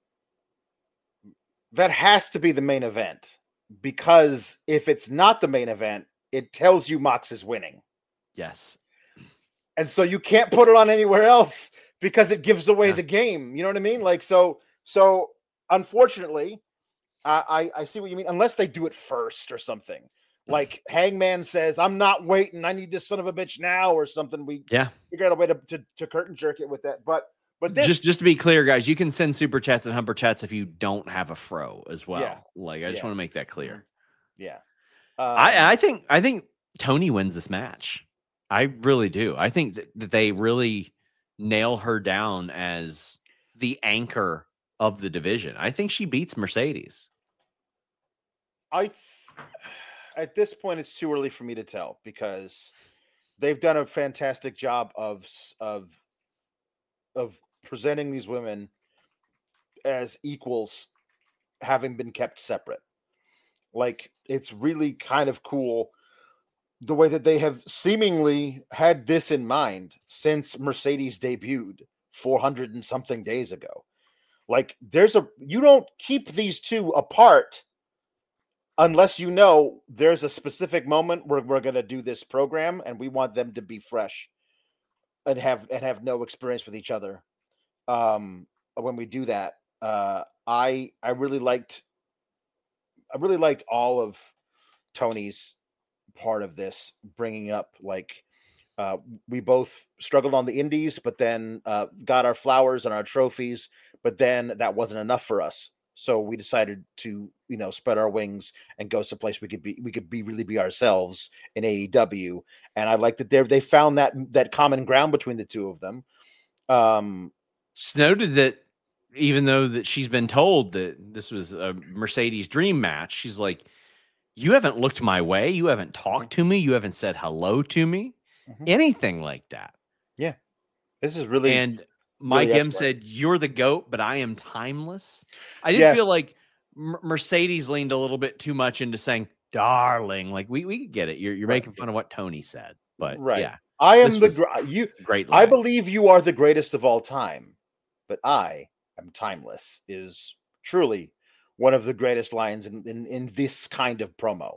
E: That has to be the main event because if it's not the main event, it tells you Mox is winning.
D: Yes.
E: And so you can't put it on anywhere else because it gives away
D: yeah.
E: the game. You know what I mean? Like, so, so unfortunately, I, I, I see what you mean. Unless they do it first or something. Like Hangman says, I'm not waiting. I need this son of a bitch now or something. We
D: yeah
E: figure out a way to, to, to curtain jerk it with that. But but this,
D: just just to be clear, guys, you can send super chats and humper chats if you don't have a fro as well.
E: Yeah.
D: Like I just
E: yeah.
D: want to make that clear.
E: Yeah, um,
D: I I think I think Tony wins this match. I really do. I think that, that they really nail her down as the anchor of the division. I think she beats Mercedes.
E: I. Th- At this point, it's too early for me to tell because they've done a fantastic job of of of presenting these women as equals, having been kept separate. Like, it's really kind of cool the way that they have seemingly had this in mind since Mercedes debuted four hundred and something days ago. Like, there's a you don't keep these two apart unless you know there's a specific moment where we're going to do this program and we want them to be fresh and have and have no experience with each other. Um, when we do that, uh, I I really liked I really liked all of Tony's part of this, bringing up like uh, we both struggled on the indies, but then uh, got our flowers and our trophies, but then that wasn't enough for us. So we decided to, you know, spread our wings and go someplace we could be, we could be really be ourselves in A E W. And I like that they they found that that common ground between the two of them. Um,
D: It's noted that even though that she's been told that this was a Mercedes dream match, she's like, you haven't looked my way. You haven't talked to me. You haven't said hello to me. Mm-hmm. Anything like that.
E: Yeah. This is really,
D: and Mike
E: really
D: M said, you're the GOAT, but I am timeless. I did
E: yes.
D: feel like M- Mercedes leaned a little bit too much into saying, darling, like we, we get it. You're, you're
E: right.
D: making fun of what Tony said, but
E: right.
D: yeah,
E: I am the, gr- you,
D: great.
E: I believe you are the greatest of all time, but I am timeless is truly one of the greatest lines in, in, in this kind of promo.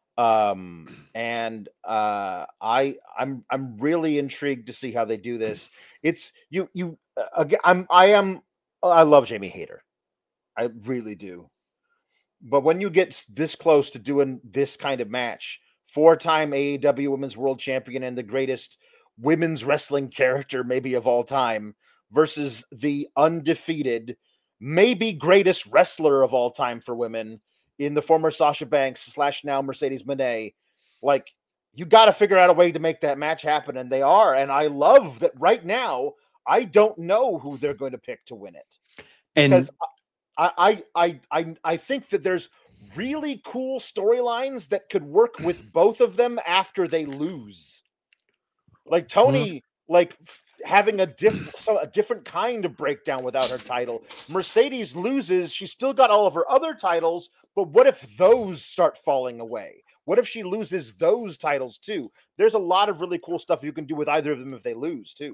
E: Um, and, uh, I, I'm, I'm really intrigued to see how they do this. It's you, you, uh, again, I'm, I am, I love Jamie Hayter. I really do. But when you get this close to doing this kind of match, four-time A E W Women's World Champion and the greatest women's wrestling character maybe of all time versus the undefeated maybe greatest wrestler of all time for women in the former Sasha Banks slash now Mercedes Moné. Like, you got to figure out a way to make that match happen, and they are. And I love that right now, I don't know who they're going to pick to win it. Because
D: And
E: I, I, I, I, I think that there's really cool storylines that could work with both of them after they lose. Like Tony, mm-hmm. like f- having a different, so a different kind of breakdown without her title. Mercedes loses. She's still got all of her other titles, but what if those start falling away? What if she loses those titles too? There's a lot of really cool stuff you can do with either of them if they lose too.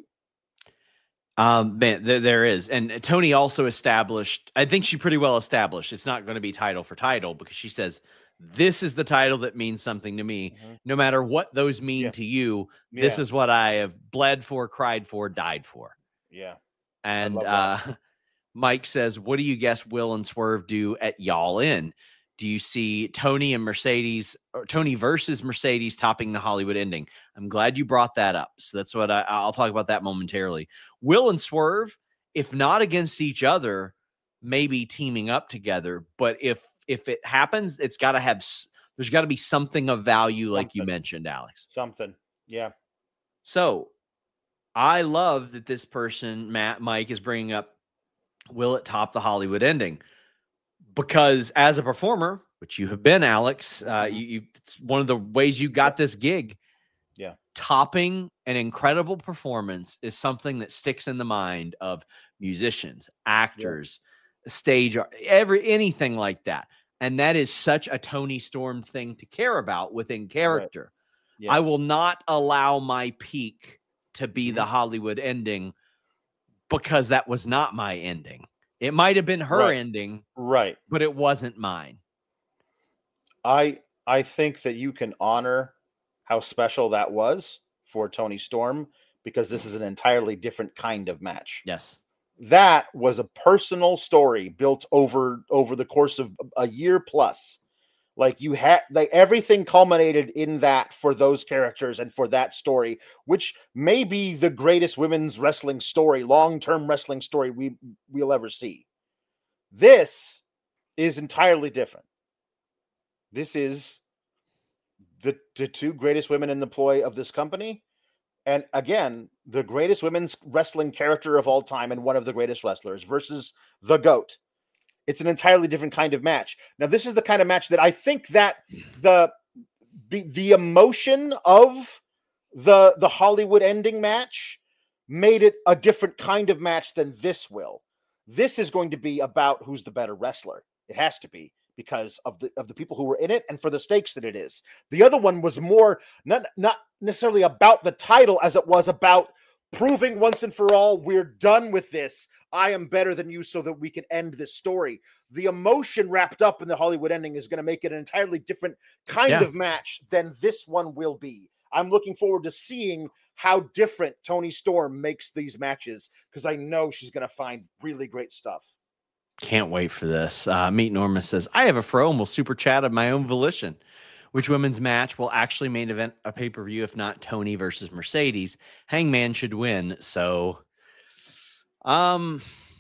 D: Um, man, there, there is. And Tony also established, I think she pretty well established, it's not going to be title for title, because she says, this is the title that means something to me. Mm-hmm. No matter what those mean yeah. to you, yeah. this is what I have bled for, cried for, died for.
E: Yeah.
D: And uh, Mike says, what do you guess Will and Swerve do at Y'all In? Do you see Tony and Mercedes, or Tony versus Mercedes, topping the Hollywood ending? I'm glad you brought that up. So that's what I, I'll talk about that momentarily. Will and Swerve, if not against each other, maybe teaming up together. But if if it happens, it's got to have, there's got to be something of value, like something. You mentioned, Alex.
E: Something, yeah.
D: So I love that this person, Matt, Mike, is bringing up, will it top the Hollywood ending? Because as a performer, which you have been, Alex, uh, you, you, it's one of the ways you got this gig.
E: Yeah.
D: Topping an incredible performance is something that sticks in the mind of musicians, actors, yeah. stage, every anything like that. And that is such a Tony Storm thing to care about within character. Right. Yes. I will not allow my peak to be mm-hmm. the Hollywood ending, because that was not my ending. It might have been her
E: right.
D: ending,
E: right?
D: But it wasn't mine.
E: I I think that you can honor how special that was for Tony Storm, because this is an entirely different kind of match.
D: Yes,
E: that was a personal story built over over the course of a year plus. Like you had, like everything culminated in that for those characters and for that story, which may be the greatest women's wrestling story, long-term wrestling story we we'll ever see. This is entirely different. This is the, the two greatest women in the ploy of this company. And again, the greatest women's wrestling character of all time and one of the greatest wrestlers versus the GOAT. It's an entirely different kind of match. Now, this is the kind of match that I think that the the, the emotion of the, the Hollywood ending match made it a different kind of match than this will. This is going to be about who's the better wrestler. It has to be, because of the of the people who were in it and for the stakes that it is. The other one was more not, not necessarily about the title as it was about proving once and for all, we're done with this. I am better than you, so that we can end this story. The emotion wrapped up in the Hollywood ending is going to make it an entirely different kind yeah. of match than this one will be. I'm looking forward to seeing how different Tony Storm makes these matches, because I know she's going to find really great stuff.
D: Can't wait for this. Uh, Meet Norma says, I have a fro and will super chat of my own volition. Which women's match will actually main event a pay-per-view if not Tony versus Mercedes? Hangman should win. So, um,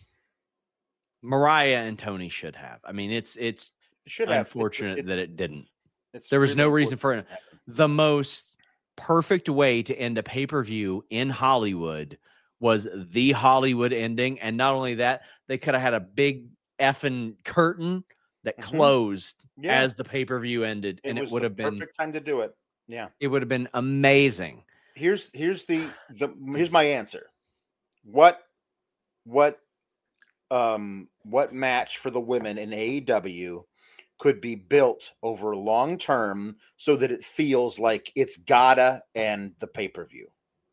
D: Mariah and Tony should have. I mean, it's it's
E: it should
D: unfortunate
E: have. It, it,
D: that it didn't.
E: It's
D: there was
E: really
D: no reason for it. The most perfect way to end a pay-per-view in Hollywood was the Hollywood ending. And not only that, they could have had a big effing curtain that mm-hmm. closed yeah. as the pay-per-view ended,
E: it
D: and it would have been
E: perfect time to do it. Yeah,
D: it would have been amazing.
E: Here's here's the the here's my answer. What what um what match for the women in A E W could be built over long term so that it feels like it's gotta end the pay-per-view?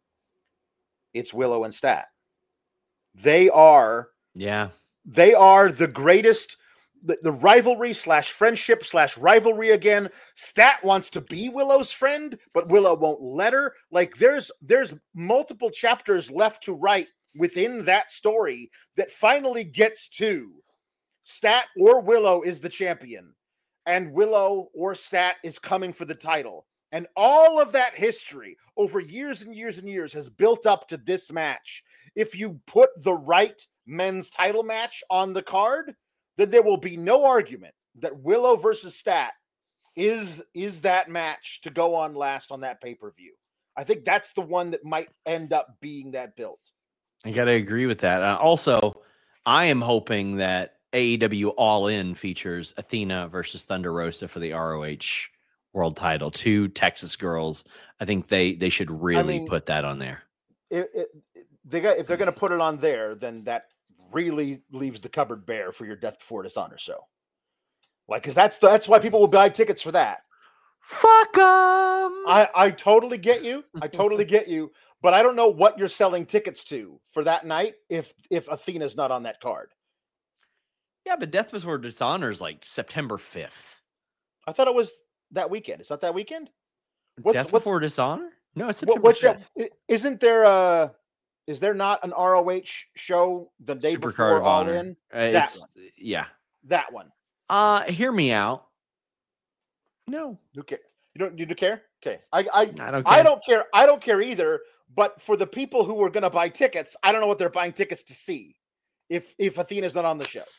E: It's Willow and Stat. They are
D: yeah
E: they are the greatest. The, the rivalry slash friendship slash rivalry again. Stat wants to be Willow's friend, but Willow won't let her. Like there's there's multiple chapters left to write within that story that finally gets to Stat or Willow is the champion, and Willow or Stat is coming for the title. And all of that history over years and years and years has built up to this match. If you put the right men's title match on the card, then there will be no argument that Willow versus Stat is is that match to go on last on that pay-per-view. I think that's the one that might end up being that build.
D: I got to agree with that. Uh, also, I am hoping that A E W All In features Athena versus Thunder Rosa for the R O H world title. Two Texas girls. I think they they should really I mean, put that on there.
E: It, it, they got, if they're going to put it on there, then that really leaves the cupboard bare for your Death Before Dishonor show. Like, because that's that's why people will buy tickets for that.
D: Fuck them.
E: I, I totally get you. I totally get you. But I don't know what you're selling tickets to for that night if if Athena's not on that card.
D: Yeah, but Death Before Dishonor is like September fifth.
E: I thought it was that weekend. It's not that weekend? What's,
D: Death
E: what's,
D: Before Dishonor? No, it's September
E: what,
D: fifth.
E: Isn't there a... Is there not an R O H show the day
D: Super
E: before
D: Card of
E: All
D: Honor.
E: In?
D: Uh,
E: that
D: it's,
E: one.
D: Yeah.
E: That one.
D: Uh, hear me out. No.
E: You care? You don't. You don't care? Okay. I. I.
D: I don't. Care.
E: I don't care. I don't care either. But for the people who are going to buy tickets, I don't know what they're buying tickets to see. If if Athena's not on the show,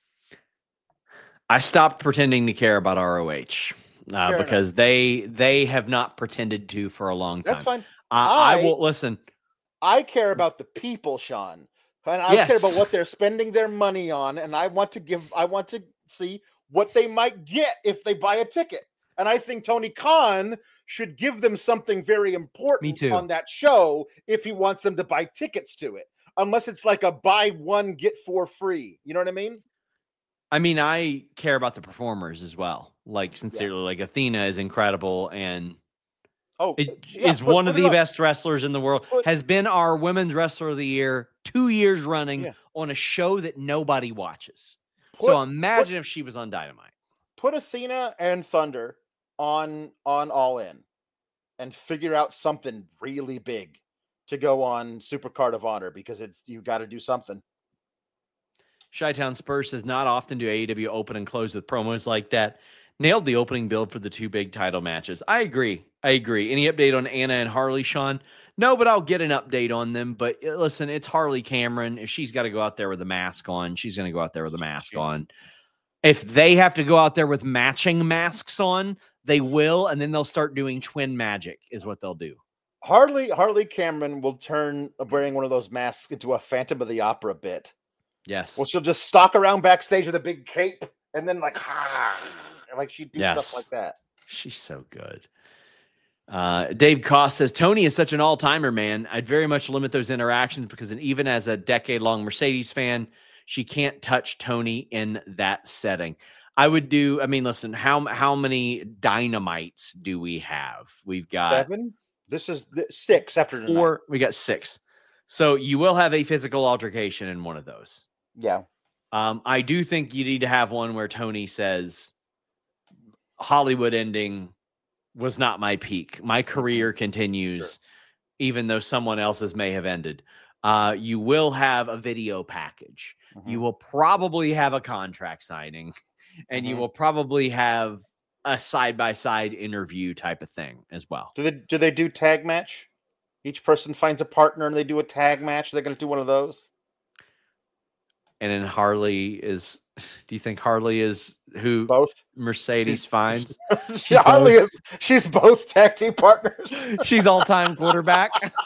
D: I stopped pretending to care about R O H uh, because enough. they they have not pretended to for a long time.
E: That's fine.
D: Uh, I, I will listen.
E: I care about the people, Sean, and I yes. care about what they're spending their money on, and I want to give. I want to see what they might get if they buy a ticket. And I think Tony Khan should give them something very important on that show if he wants them to buy tickets to it. Unless it's like a buy one, get four free. You know what I mean?
D: I mean, I care about the performers as well. Like, sincerely, yeah. like Athena is incredible and
E: oh,
D: it
E: yeah,
D: is
E: put,
D: one
E: put
D: of the
E: up.
D: best wrestlers in the world.
E: Put,
D: has been our Women's Wrestler of the Year two years running
E: yeah.
D: on a show that nobody watches.
E: Put,
D: so imagine
E: put,
D: if she was on Dynamite.
E: Put Athena and Thunder on on All In and figure out something really big to go on Super Card of Honor because it's you got to do something.
D: Chi-Town Spurs says not often do A E W open and close with promos like that. Nailed the opening build for the two big title matches. I agree. I agree. Any update on Anna and Harley, Sean? No, but I'll get an update on them. But listen, it's Harley Cameron. If she's got to go out there with a mask on, she's going to go out there with a mask on. If they have to go out there with matching masks on, they will, and then they'll start doing twin magic is what they'll do.
E: Harley Harley Cameron will turn wearing one of those masks into a Phantom of the Opera bit.
D: Yes.
E: Well, she'll just stalk around backstage with a big cape and then like, ah, like she'd do yes. stuff like that.
D: She's so good. Uh, Dave Koss says, Tony is such an all-timer, man. I'd very much limit those interactions because even as a decade-long Mercedes fan, she can't touch Tony in that setting. I would do, I mean, listen, how how many dynamites do we have? We've got
E: seven. This is the, six after
D: four.
E: Tonight.
D: We got six. So you will have a physical altercation in one of those.
E: Yeah.
D: Um, I do think you need to have one where Tony says, Hollywood ending was not my peak. My career continues, sure. even though someone else's may have ended. Uh, you will have a video package. Mm-hmm. You will probably have a contract signing, and mm-hmm. you will probably have a side-by-side interview type of thing as well.
E: Do they do they do tag match? Each person finds a partner and they do a tag match. They're going to do one of those.
D: And then Harley is. Do you think Harley is who
E: both
D: Mercedes finds?
E: yeah, Harley is. She's both tag team partners.
D: She's all-time quarterback.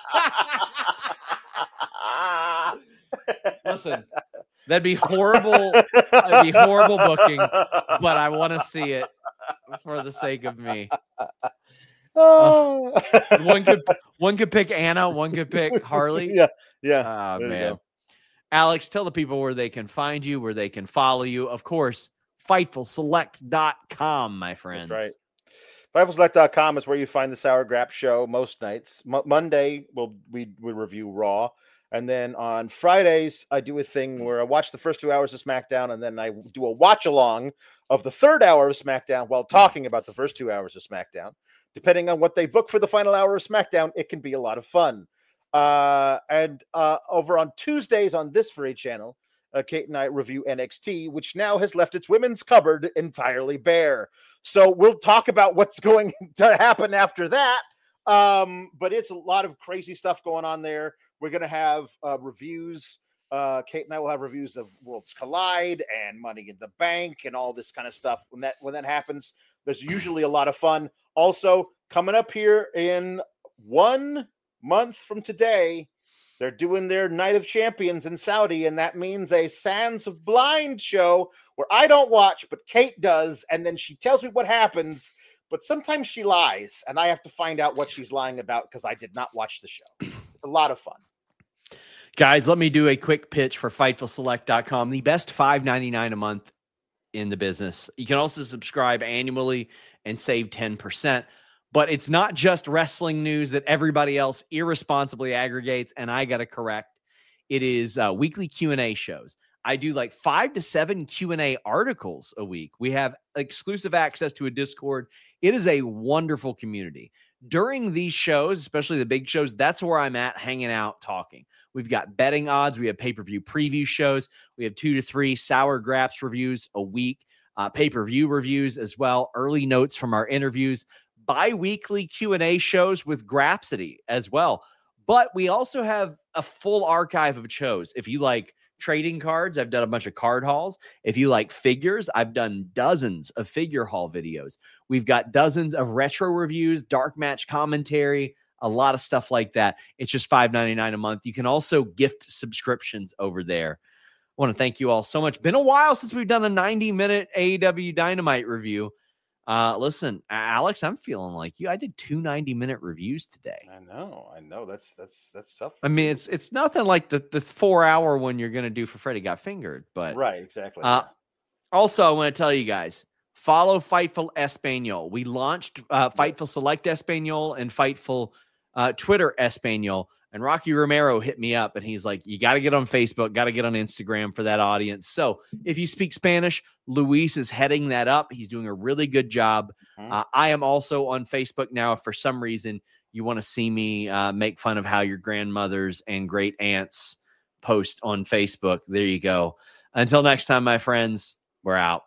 D: Listen, that'd be horrible. That'd be horrible booking, but I want to see it for the sake of me.
E: Oh.
D: Uh, one could one could pick Anna, one could pick Harley.
E: Yeah, yeah.
D: Oh man. Alex, tell the people where they can find you, where they can follow you. Of course, Fightful Select dot com, my friends.
E: That's right. Fightful Select dot com is where you find the Sour Grap show most nights. M- Monday, we'll, we we review Raw. And then on Fridays, I do a thing where I watch the first two hours of SmackDown, and then I do a watch-along of the third hour of SmackDown while talking about the first two hours of SmackDown. Depending on what they book for the final hour of SmackDown, it can be a lot of fun. Uh, and uh, over on Tuesdays on this very channel, uh, Kate and I review N X T, which now has left its women's cupboard entirely bare. So we'll talk about what's going to happen after that. Um, but it's a lot of crazy stuff going on there. We're going to have uh, reviews Uh, Kate and I will have reviews of Worlds Collide and Money in the Bank and all this kind of stuff. When that when that happens, there's usually a lot of fun. Also, coming up here in one month from today, they're doing their Night of Champions in Saudi, and that means a Sands of Blind show where I don't watch, but Kate does, and then she tells me what happens, but sometimes she lies, and I have to find out what she's lying about because I did not watch the show. It's a lot of fun.
D: Guys, let me do a quick pitch for Fightful Select dot com, the best five ninety-nine a month in the business. You can also subscribe annually and save ten percent. But it's not just wrestling news that everybody else irresponsibly aggregates, and I got to correct. It is uh, weekly Q and A shows. I do like five to seven Q and A articles a week. We have exclusive access to a Discord. It is a wonderful community. During these shows, especially the big shows, that's where I'm at, hanging out, talking. We've got betting odds. We have pay-per-view preview shows. We have two to three Sour Graps reviews a week, uh, pay-per-view reviews as well, early notes from our interviews, bi-weekly Q and A shows with Grapsity as well. But we also have a full archive of shows. If you like trading cards, I've done a bunch of card hauls. If you like figures, I've done dozens of figure haul videos. We've got dozens of retro reviews, dark match commentary, a lot of stuff like that. It's just five ninety-nine a month. You can also gift subscriptions over there. I want to thank you all so much. Been a while since we've done a ninety minute A E W Dynamite review. Uh, listen, Alex, I'm feeling like you. I did two ninety minute reviews today.
E: I know, I know. That's that's that's tough.
D: I mean, it's it's nothing like the the four hour one you're gonna do for Freddie Got Fingered, but
E: right, exactly.
D: Uh, also, I want to tell you guys, follow Fightful Espanol. We launched uh, Fightful Select Espanol and Fightful uh, Twitter Espanol. And Rocky Romero hit me up, and he's like, you got to get on Facebook, got to get on Instagram for that audience. So if you speak Spanish, Luis is heading that up. He's doing a really good job. Mm-hmm. Uh, I am also on Facebook now. If for some reason you want to see me uh, make fun of how your grandmothers and great aunts post on Facebook, there you go. Until next time, my friends, we're out.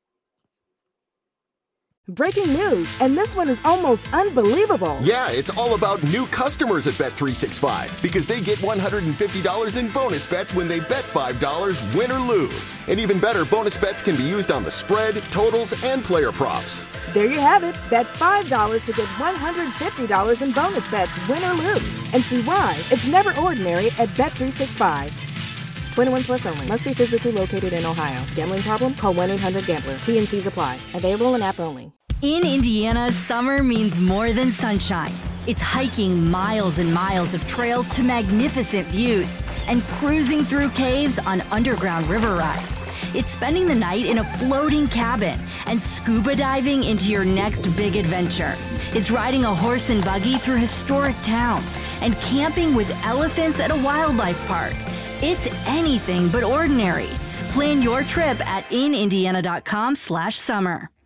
A: Breaking news, and this one is almost unbelievable.
B: Yeah, it's all about new customers at Bet three sixty-five because they get one hundred fifty dollars in bonus bets when they bet five dollars, win or lose. And even better, bonus bets can be used on the spread, totals, and player props.
A: There you have it. Bet five dollars to get one hundred fifty dollars in bonus bets, win or lose. And see why it's never ordinary at Bet three sixty-five. twenty-one plus only. Must be physically located in Ohio. Gambling problem? Call one eight hundred gambler. T N Cs apply. Available in app only.
C: In Indiana, summer means more than sunshine. It's hiking miles and miles of trails to magnificent views and cruising through caves on underground river rides. It's spending the night in a floating cabin and scuba diving into your next big adventure. It's riding a horse and buggy through historic towns and camping with elephants at a wildlife park. It's anything but ordinary. Plan your trip at in indiana dot com slash summer.